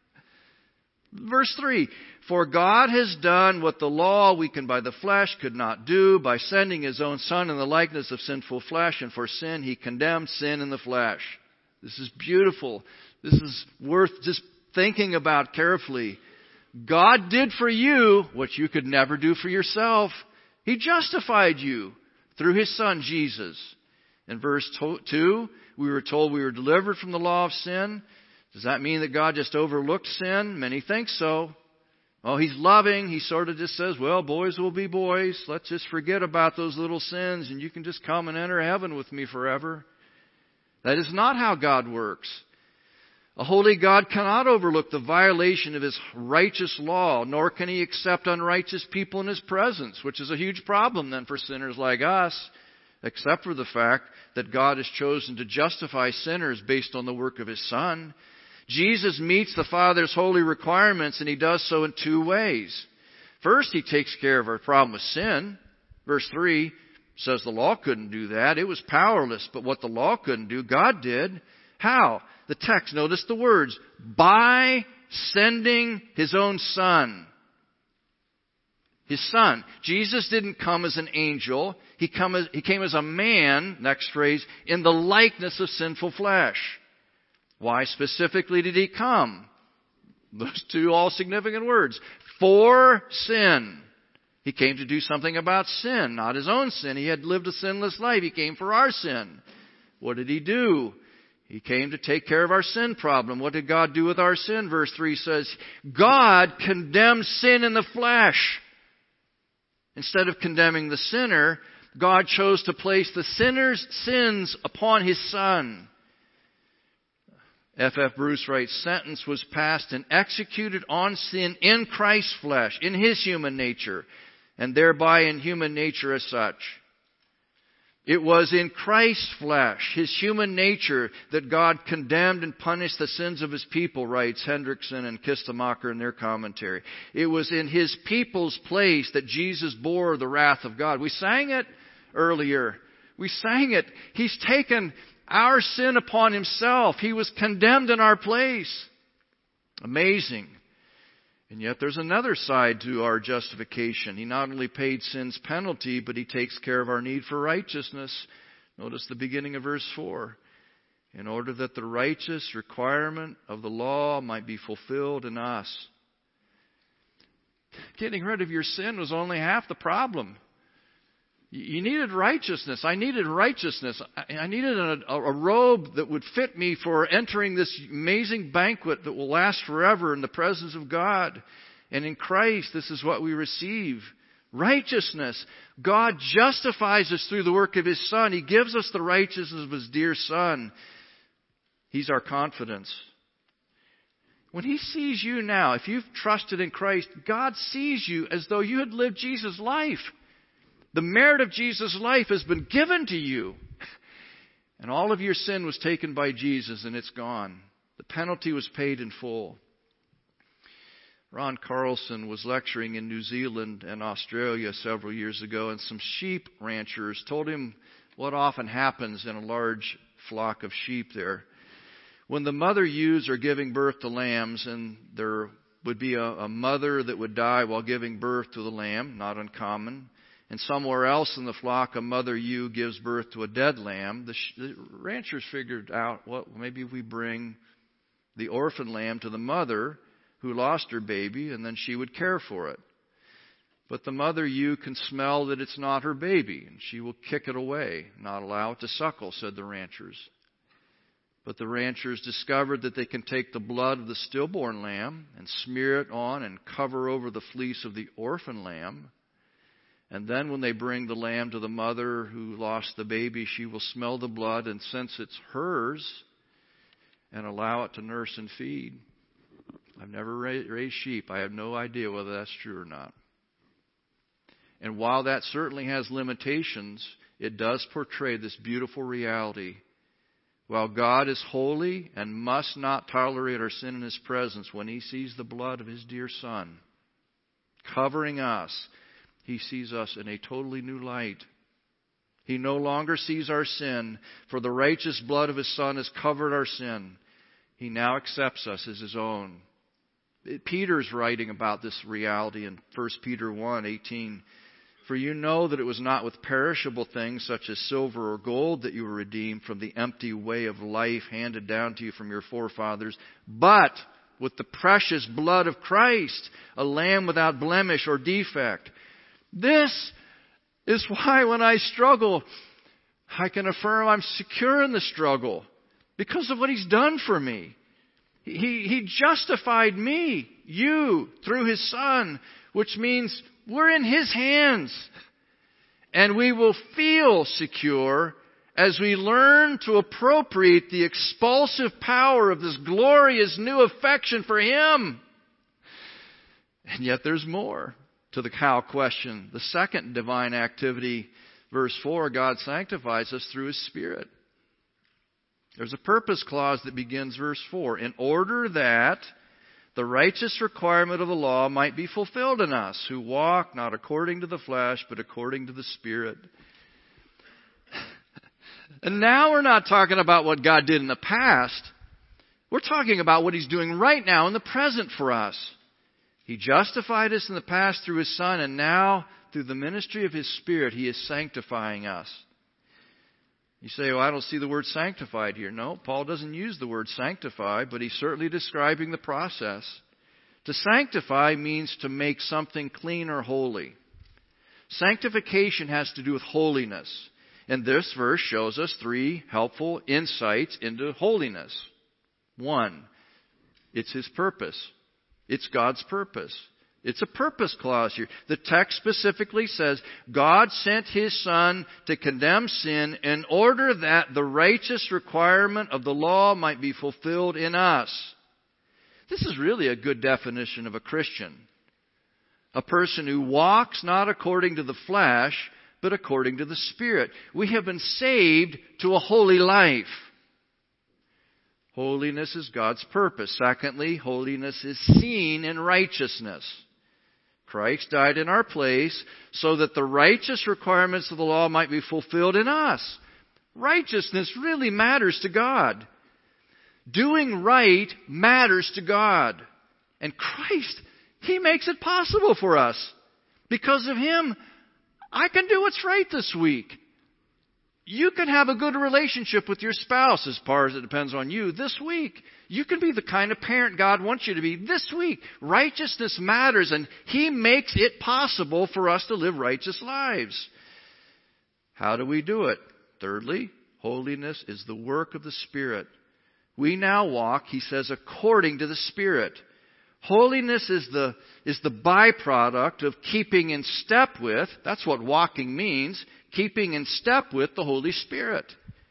[SPEAKER 6] Verse 3, for God has done what the law weakened by the flesh could not do by sending His own Son in the likeness of sinful flesh, and for sin He condemned sin in the flesh. This is beautiful. This is worth just thinking about carefully. God did for you what you could never do for yourself. He justified you through His Son, Jesus. In verse 2, we were told we were delivered from the law of sin. Does that mean that God just overlooked sin? Many think so. Oh, He's loving. He sort of just says, well, boys will be boys. Let's just forget about those little sins and you can just come and enter heaven with me forever. That is not how God works. A holy God cannot overlook the violation of His righteous law, nor can He accept unrighteous people in His presence, which is a huge problem then for sinners like us, except for the fact that God has chosen to justify sinners based on the work of His Son. Jesus meets the Father's holy requirements, and He does so in two ways. First, He takes care of our problem with sin. Verse 3 says the law couldn't do that. It was powerless, but what the law couldn't do, God did. How? The text, notice the words, by sending His own Son. His Son. Jesus didn't come as an angel. He came as a man, next phrase, in the likeness of sinful flesh. Why specifically did He come? Those two all significant words. For sin. He came to do something about sin, not His own sin. He had lived a sinless life. He came for our sin. What did He do? He came to take care of our sin problem. What did God do with our sin? Verse 3 says, God condemned sin in the flesh. Instead of condemning the sinner, God chose to place the sinner's sins upon His Son. F.F. Bruce writes, sentence was passed and executed on sin in Christ's flesh, in His human nature, and thereby in human nature as such. It was in Christ's flesh, His human nature, that God condemned and punished the sins of His people, writes Hendrickson and Kistemacher in their commentary. It was in His people's place that Jesus bore the wrath of God. We sang it earlier. We sang it. He's taken our sin upon Himself. He was condemned in our place. Amazing. And yet there's another side to our justification. He not only paid sin's penalty, but He takes care of our need for righteousness. Notice the beginning of verse 4. In order that the righteous requirement of the law might be fulfilled in us. Getting rid of your sin was only half the problem. You needed righteousness. I needed righteousness. I needed a robe that would fit me for entering this amazing banquet that will last forever in the presence of God. And in Christ, this is what we receive. Righteousness. God justifies us through the work of His Son. He gives us the righteousness of His dear Son. He's our confidence. When He sees you now, if you've trusted in Christ, God sees you as though you had lived Jesus' life. The merit of Jesus' life has been given to you. And all of your sin was taken by Jesus, and it's gone. The penalty was paid in full. Ron Carlson was lecturing in New Zealand and Australia several years ago, and some sheep ranchers told him what often happens in a large flock of sheep there. When the mother ewes are giving birth to lambs, and there would be a mother that would die while giving birth to the lamb, not uncommon. And somewhere else in the flock, a mother ewe gives birth to a dead lamb. The ranchers figured out, well, maybe we bring the orphan lamb to the mother who lost her baby, and then she would care for it. But the mother ewe can smell that it's not her baby, and she will kick it away, not allow it to suckle, said the ranchers. But the ranchers discovered that they can take the blood of the stillborn lamb and smear it on and cover over the fleece of the orphan lamb. And then when they bring the lamb to the mother who lost the baby, she will smell the blood and sense it's hers and allow it to nurse and feed. I've never raised sheep. I have no idea whether that's true or not. And while that certainly has limitations, it does portray this beautiful reality. While God is holy and must not tolerate our sin in His presence, when He sees the blood of His dear Son covering us, He sees us in a totally new light. He no longer sees our sin, for the righteous blood of His Son has covered our sin. He now accepts us as His own. Peter's writing about this reality in 1 Peter 1:18. For you know that it was not with perishable things such as silver or gold that you were redeemed from the empty way of life handed down to you from your forefathers, but with the precious blood of Christ, a lamb without blemish or defect. This is why when I struggle, I can affirm I'm secure in the struggle because of what He's done for me. He justified me, you, through His Son, which means we're in His hands. And we will feel secure as we learn to appropriate the expulsive power of this glorious new affection for Him. And yet there's more to the how question. The second divine activity, verse 4, God sanctifies us through His Spirit. There's a purpose clause that begins verse 4. In order that the righteous requirement of the law might be fulfilled in us, who walk not according to the flesh, but according to the Spirit. And now we're not talking about what God did in the past. We're talking about what He's doing right now in the present for us. He justified us in the past through His Son, and now through the ministry of His Spirit, He is sanctifying us. You say, well, I don't see the word sanctified here. No, Paul doesn't use the word sanctify, but he's certainly describing the process. To sanctify means to make something clean or holy. Sanctification has to do with holiness. And this verse shows us three helpful insights into holiness. One, it's His purpose. It's God's purpose. It's a purpose clause here. The text specifically says, God sent His Son to condemn sin in order that the righteous requirement of the law might be fulfilled in us. This is really a good definition of a Christian. A person who walks not according to the flesh, but according to the Spirit. We have been saved to a holy life. Holiness is God's purpose. Secondly, holiness is seen in righteousness. Christ died in our place so that the righteous requirements of the law might be fulfilled in us. Righteousness really matters to God. Doing right matters to God. And Christ, He makes it possible for us. Because of Him, I can do what's right this week. You can have a good relationship with your spouse as far as it depends on you this week. You can be the kind of parent God wants you to be this week. Righteousness matters, and He makes it possible for us to live righteous lives. How do we do it? Thirdly, holiness is the work of the Spirit. We now walk, he says, according to the Spirit. Holiness is the byproduct of keeping in step with, that's what walking means, keeping in step with the Holy Spirit.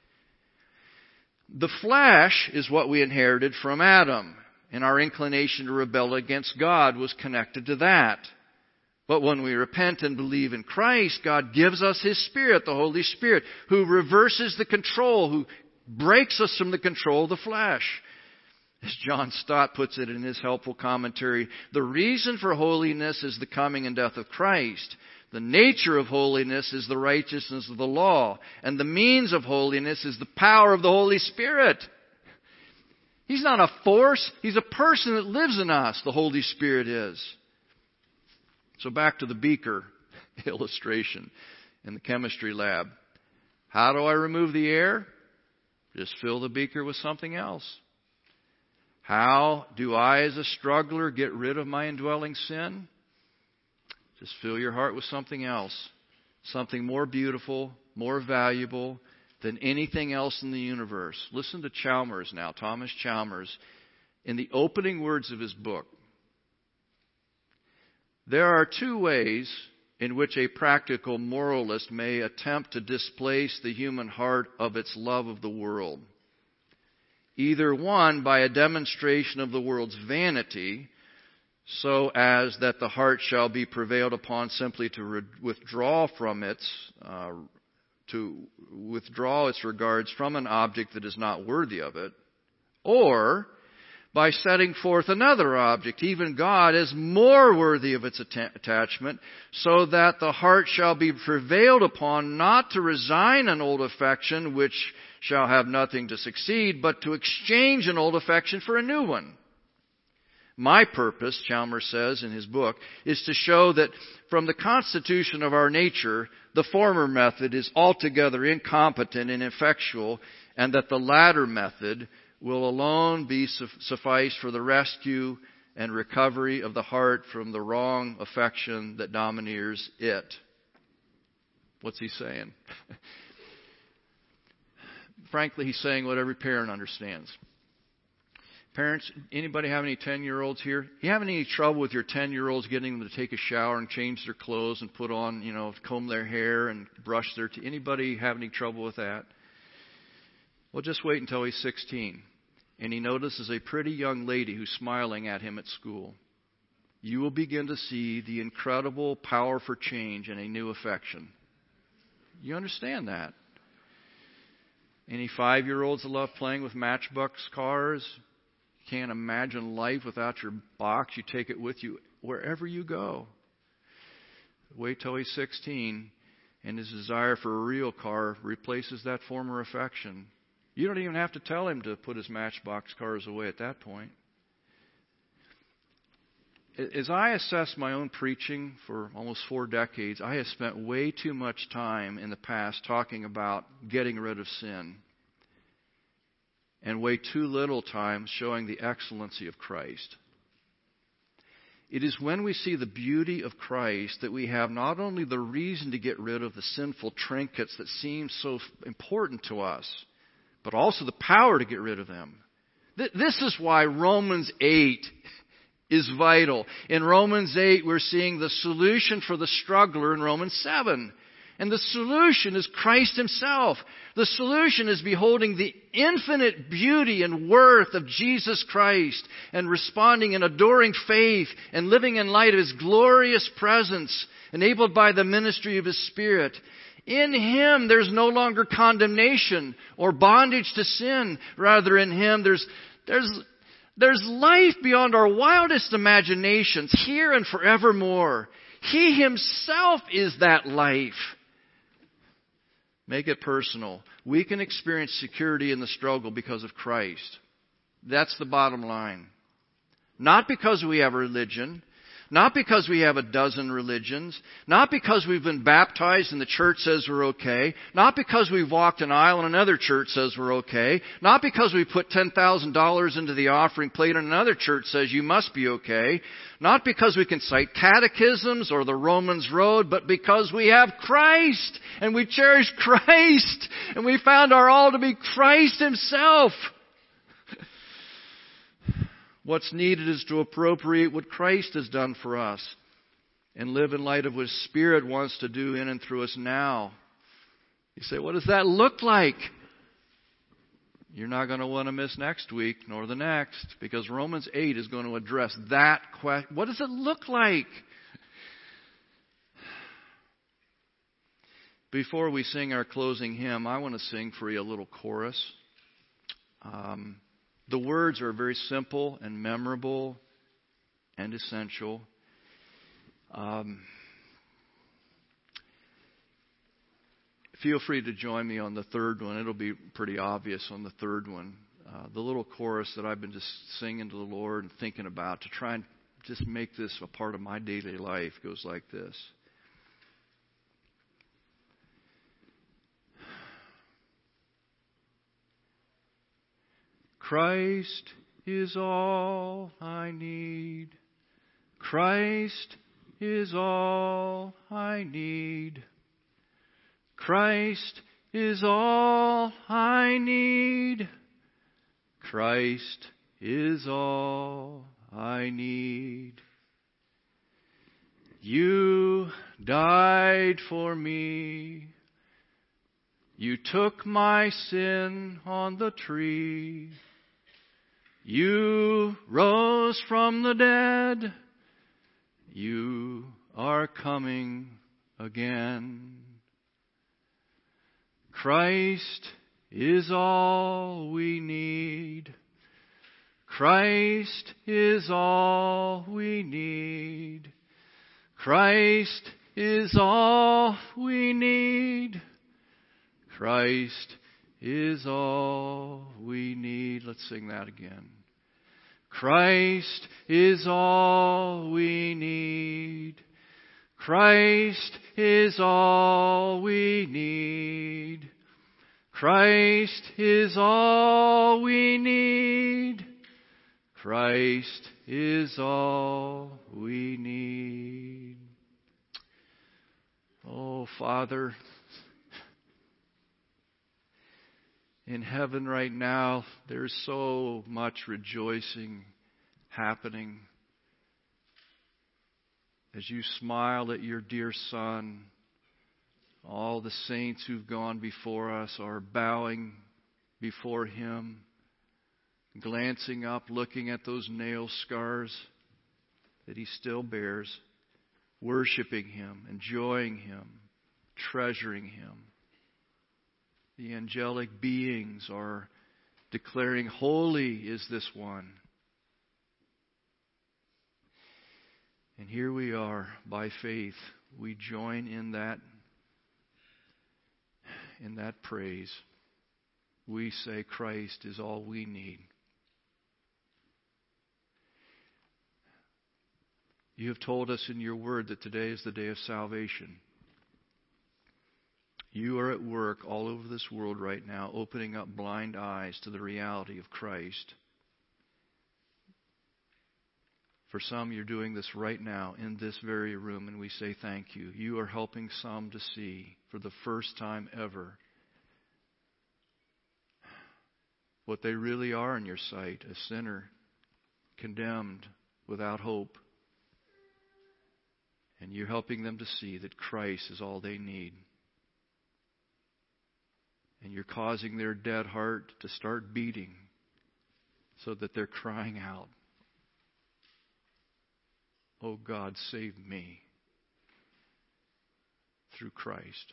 [SPEAKER 6] The flesh is what we inherited from Adam, and our inclination to rebel against God was connected to that. But when we repent and believe in Christ, God gives us His Spirit, the Holy Spirit, who reverses the control, who breaks us from the control of the flesh. As John Stott puts it in his helpful commentary, the reason for holiness is the coming and death of Christ. The nature of holiness is the righteousness of the law. And the means of holiness is the power of the Holy Spirit. He's not a force. He's a person that lives in us, the Holy Spirit is. So back to the beaker illustration in the chemistry lab. How do I remove the air? Just fill the beaker with something else. How do I, as a struggler, get rid of my indwelling sin? Just fill your heart with something else. Something more beautiful, more valuable, than anything else in the universe. Listen to Chalmers now, Thomas Chalmers, in the opening words of his book. There are two ways in which a practical moralist may attempt to displace the human heart of its love of the world. Either one, by a demonstration of the world's vanity, so as that the heart shall be prevailed upon simply to withdraw its regards from an object that is not worthy of it, or by setting forth another object, even God, as more worthy of its attachment, so that the heart shall be prevailed upon not to resign an old affection which shall have nothing to succeed, but to exchange an old affection for a new one. My purpose, Chalmers says in his book, is to show that from the constitution of our nature, the former method is altogether incompetent and ineffectual, and that the latter method will alone be suffice for the rescue and recovery of the heart from the wrong affection that domineers it. What's he saying? Frankly, he's saying what every parent understands. Parents, anybody have any 10-year-olds here? You having any trouble with your 10-year-olds getting them to take a shower and change their clothes and put on, comb their hair and brush their teeth? Anybody have any trouble with that? Well, just wait until he's 16 and he notices a pretty young lady who's smiling at him at school. You will begin to see the incredible power for change and a new affection. You understand that? Any 5-year-olds that love playing with Matchbox cars? Can't imagine life without your box. You take it with you wherever you go. Wait till he's 16 and his desire for a real car replaces that former affection. You don't even have to tell him to put his Matchbox cars away at that point. As I assess my own preaching for almost 4 decades, I have spent way too much time in the past talking about getting rid of sin, and way too little time showing the excellency of Christ. It is when we see the beauty of Christ that we have not only the reason to get rid of the sinful trinkets that seem so important to us, but also the power to get rid of them. This is why Romans 8 is vital. In Romans 8, we're seeing the solution for the struggler in Romans 7. And the solution is Christ Himself. The solution is beholding the infinite beauty and worth of Jesus Christ and responding in adoring faith and living in light of His glorious presence, enabled by the ministry of His Spirit. In Him, there's no longer condemnation or bondage to sin. Rather, in Him, there's life beyond our wildest imaginations, here and forevermore. He Himself is that life. Make it personal. We can experience security in the struggle because of Christ. That's the bottom line. Not because we have a religion. Not because we have a dozen religions. Not because we've been baptized and the church says we're okay. Not because we've walked an aisle and another church says we're okay. Not because we put $10,000 into the offering plate and another church says you must be okay. Not because we can cite catechisms or the Romans Road, but because we have Christ and we cherish Christ and we found our all to be Christ Himself. What's needed is to appropriate what Christ has done for us and live in light of what His Spirit wants to do in and through us now. You say, what does that look like? You're not going to want to miss next week nor the next, because Romans 8 is going to address that question. What does it look like? Before we sing our closing hymn, I want to sing for you a little chorus. The words are very simple and memorable and essential. Feel free to join me on the third one. It'll be pretty obvious on the third one. The little chorus that I've been just singing to the Lord and thinking about to try and just make this a part of my daily life goes like this. Christ is all I need. Christ is all I need. Christ is all I need. Christ is all I need. You died for me. You took my sin on the tree. You rose from the dead. You are coming again. Christ is all we need. Christ is all we need. Christ is all we need. Christ is all we need. Let's sing that again. Christ is all we need. Christ is all we need. Christ is all we need. Christ is all we need. Oh, Father, in heaven right now, there's so much rejoicing happening as you smile at your dear Son. All the saints who've gone before us are bowing before Him, glancing up, looking at those nail scars that He still bears, worshiping Him, enjoying Him, treasuring Him. The angelic beings are declaring, "Holy is this one." And here we are, by faith, we join in that praise. We say Christ is all we need. You have told us in your word that today is the day of salvation. You are at work all over this world right now, opening up blind eyes to the reality of Christ. For some, you're doing this right now in this very room, and we say thank you. You are helping some to see for the first time ever what they really are in your sight, a sinner, condemned, without hope. And you're helping them to see that Christ is all they need. And you're causing their dead heart to start beating so that they're crying out, "Oh God, save me through Christ."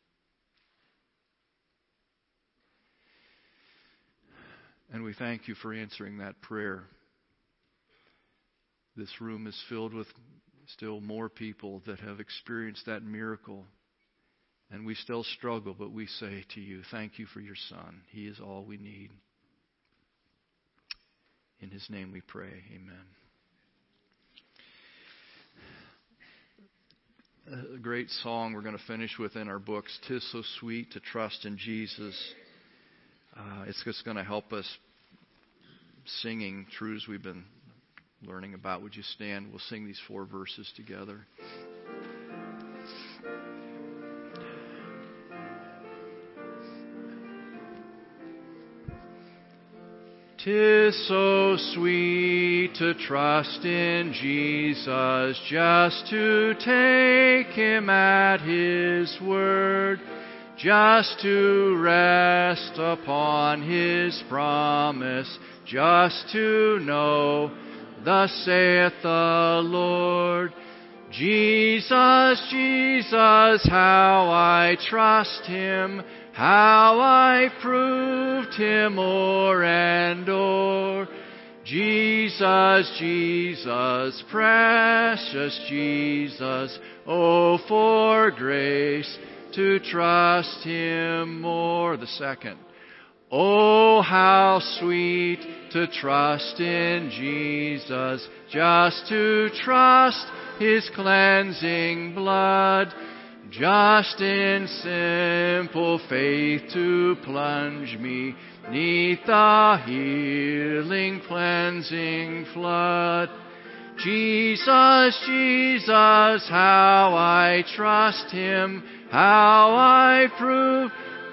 [SPEAKER 6] And we thank you for answering that prayer. This room is filled with still more people that have experienced that miracle. And we still struggle, but we say to you, thank you for your Son. He is all we need. In His name we pray. Amen. A great song we're going to finish with in our books, "'Tis So Sweet to Trust in Jesus." It's just going to help us singing truths we've been learning about. Would you stand? We'll sing these 4 verses together. 'Tis so sweet to trust in Jesus, just to take Him at His word, just to rest upon His promise, just to know, thus saith the Lord. Jesus, Jesus, how I trust Him, how I proved Him o'er and o'er. Jesus, Jesus, precious Jesus, oh, for grace to trust Him more. The second. Oh, how sweet to trust in Jesus, just to trust His cleansing blood, just in simple faith to plunge me 'neath the healing cleansing flood. Jesus, Jesus, how I trust Him, how I proved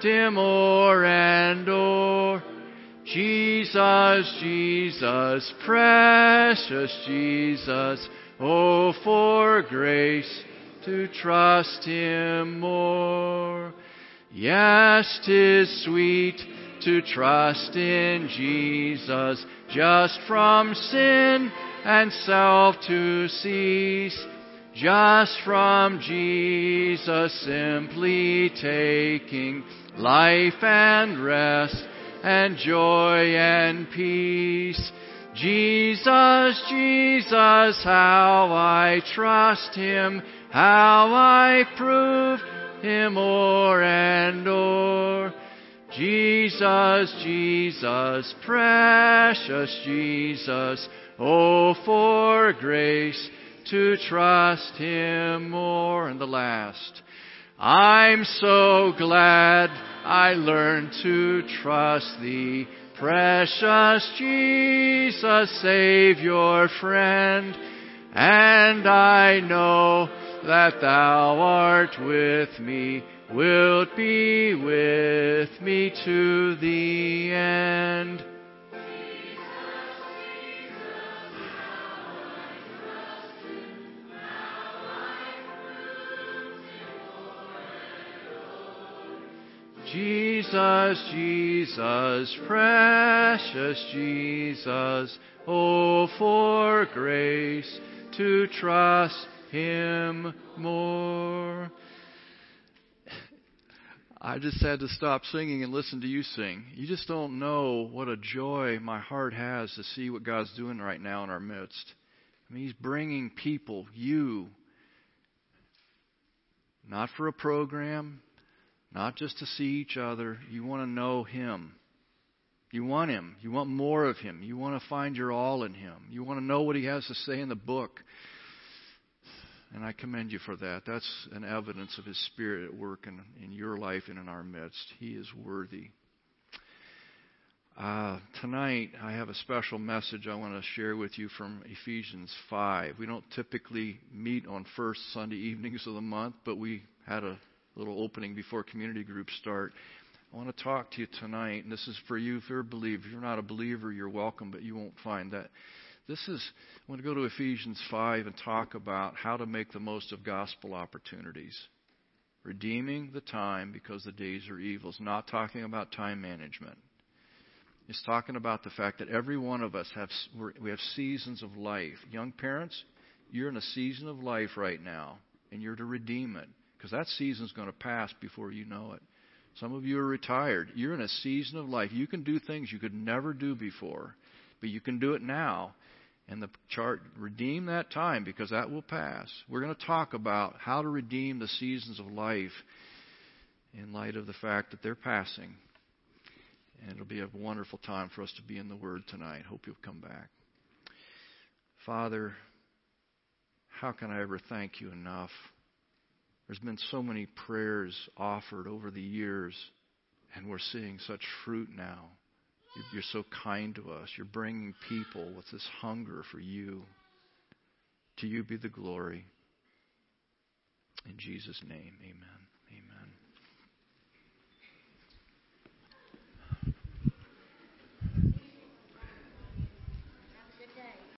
[SPEAKER 6] Him o'er and o'er. Jesus, Jesus, precious Jesus, oh, for grace to trust Him more. Yes, 'tis sweet to trust in Jesus, just from sin and self to cease, just from Jesus simply taking life and rest and joy and peace. Jesus, Jesus, how I trust Him, how I prove Him o'er and o'er. Jesus, Jesus, precious Jesus, oh, for grace to trust Him more. And the last, I'm so glad I learned to trust Thee, precious Jesus, Savior, friend. And I know that Thou art with me, wilt be with me to the end. Jesus, Jesus, precious Jesus, oh, for grace to trust Him more. I just had to stop singing and listen to you sing. You just don't know what a joy my heart has to see what God's doing right now in our midst. I mean, He's bringing people, you, not for a program, not just to see each other. You want to know Him. You want Him. You want more of Him. You want to find your all in Him. You want to know what He has to say in the book. And I commend you for that. That's an evidence of His Spirit at work in your life and in our midst. He is worthy. Tonight, I have a special message I want to share with you from Ephesians 5. We don't typically meet on first Sunday evenings of the month, but we had a little opening before community groups start. I want to talk to you tonight, and this is for you if you're a believer. If you're not a believer, you're welcome, but you won't find that. I want to go to Ephesians 5 and talk about how to make the most of gospel opportunities. Redeeming the time because the days are evil. It's not talking about time management. It's talking about the fact that every one of us we have seasons of life. Young parents, you're in a season of life right now, and you're to redeem it. Because that season's going to pass before you know it. Some of you are retired. You're in a season of life. You can do things you could never do before. But you can do it now. And the chart, redeem that time because that will pass. We're going to talk about how to redeem the seasons of life in light of the fact that they're passing. And it'll be a wonderful time for us to be in the Word tonight. Hope you'll come back. Father, how can I ever thank You enough? There's been so many prayers offered over the years, and we're seeing such fruit now. You're so kind to us. You're bringing people with this hunger for You. To You be the glory. In Jesus' name, amen.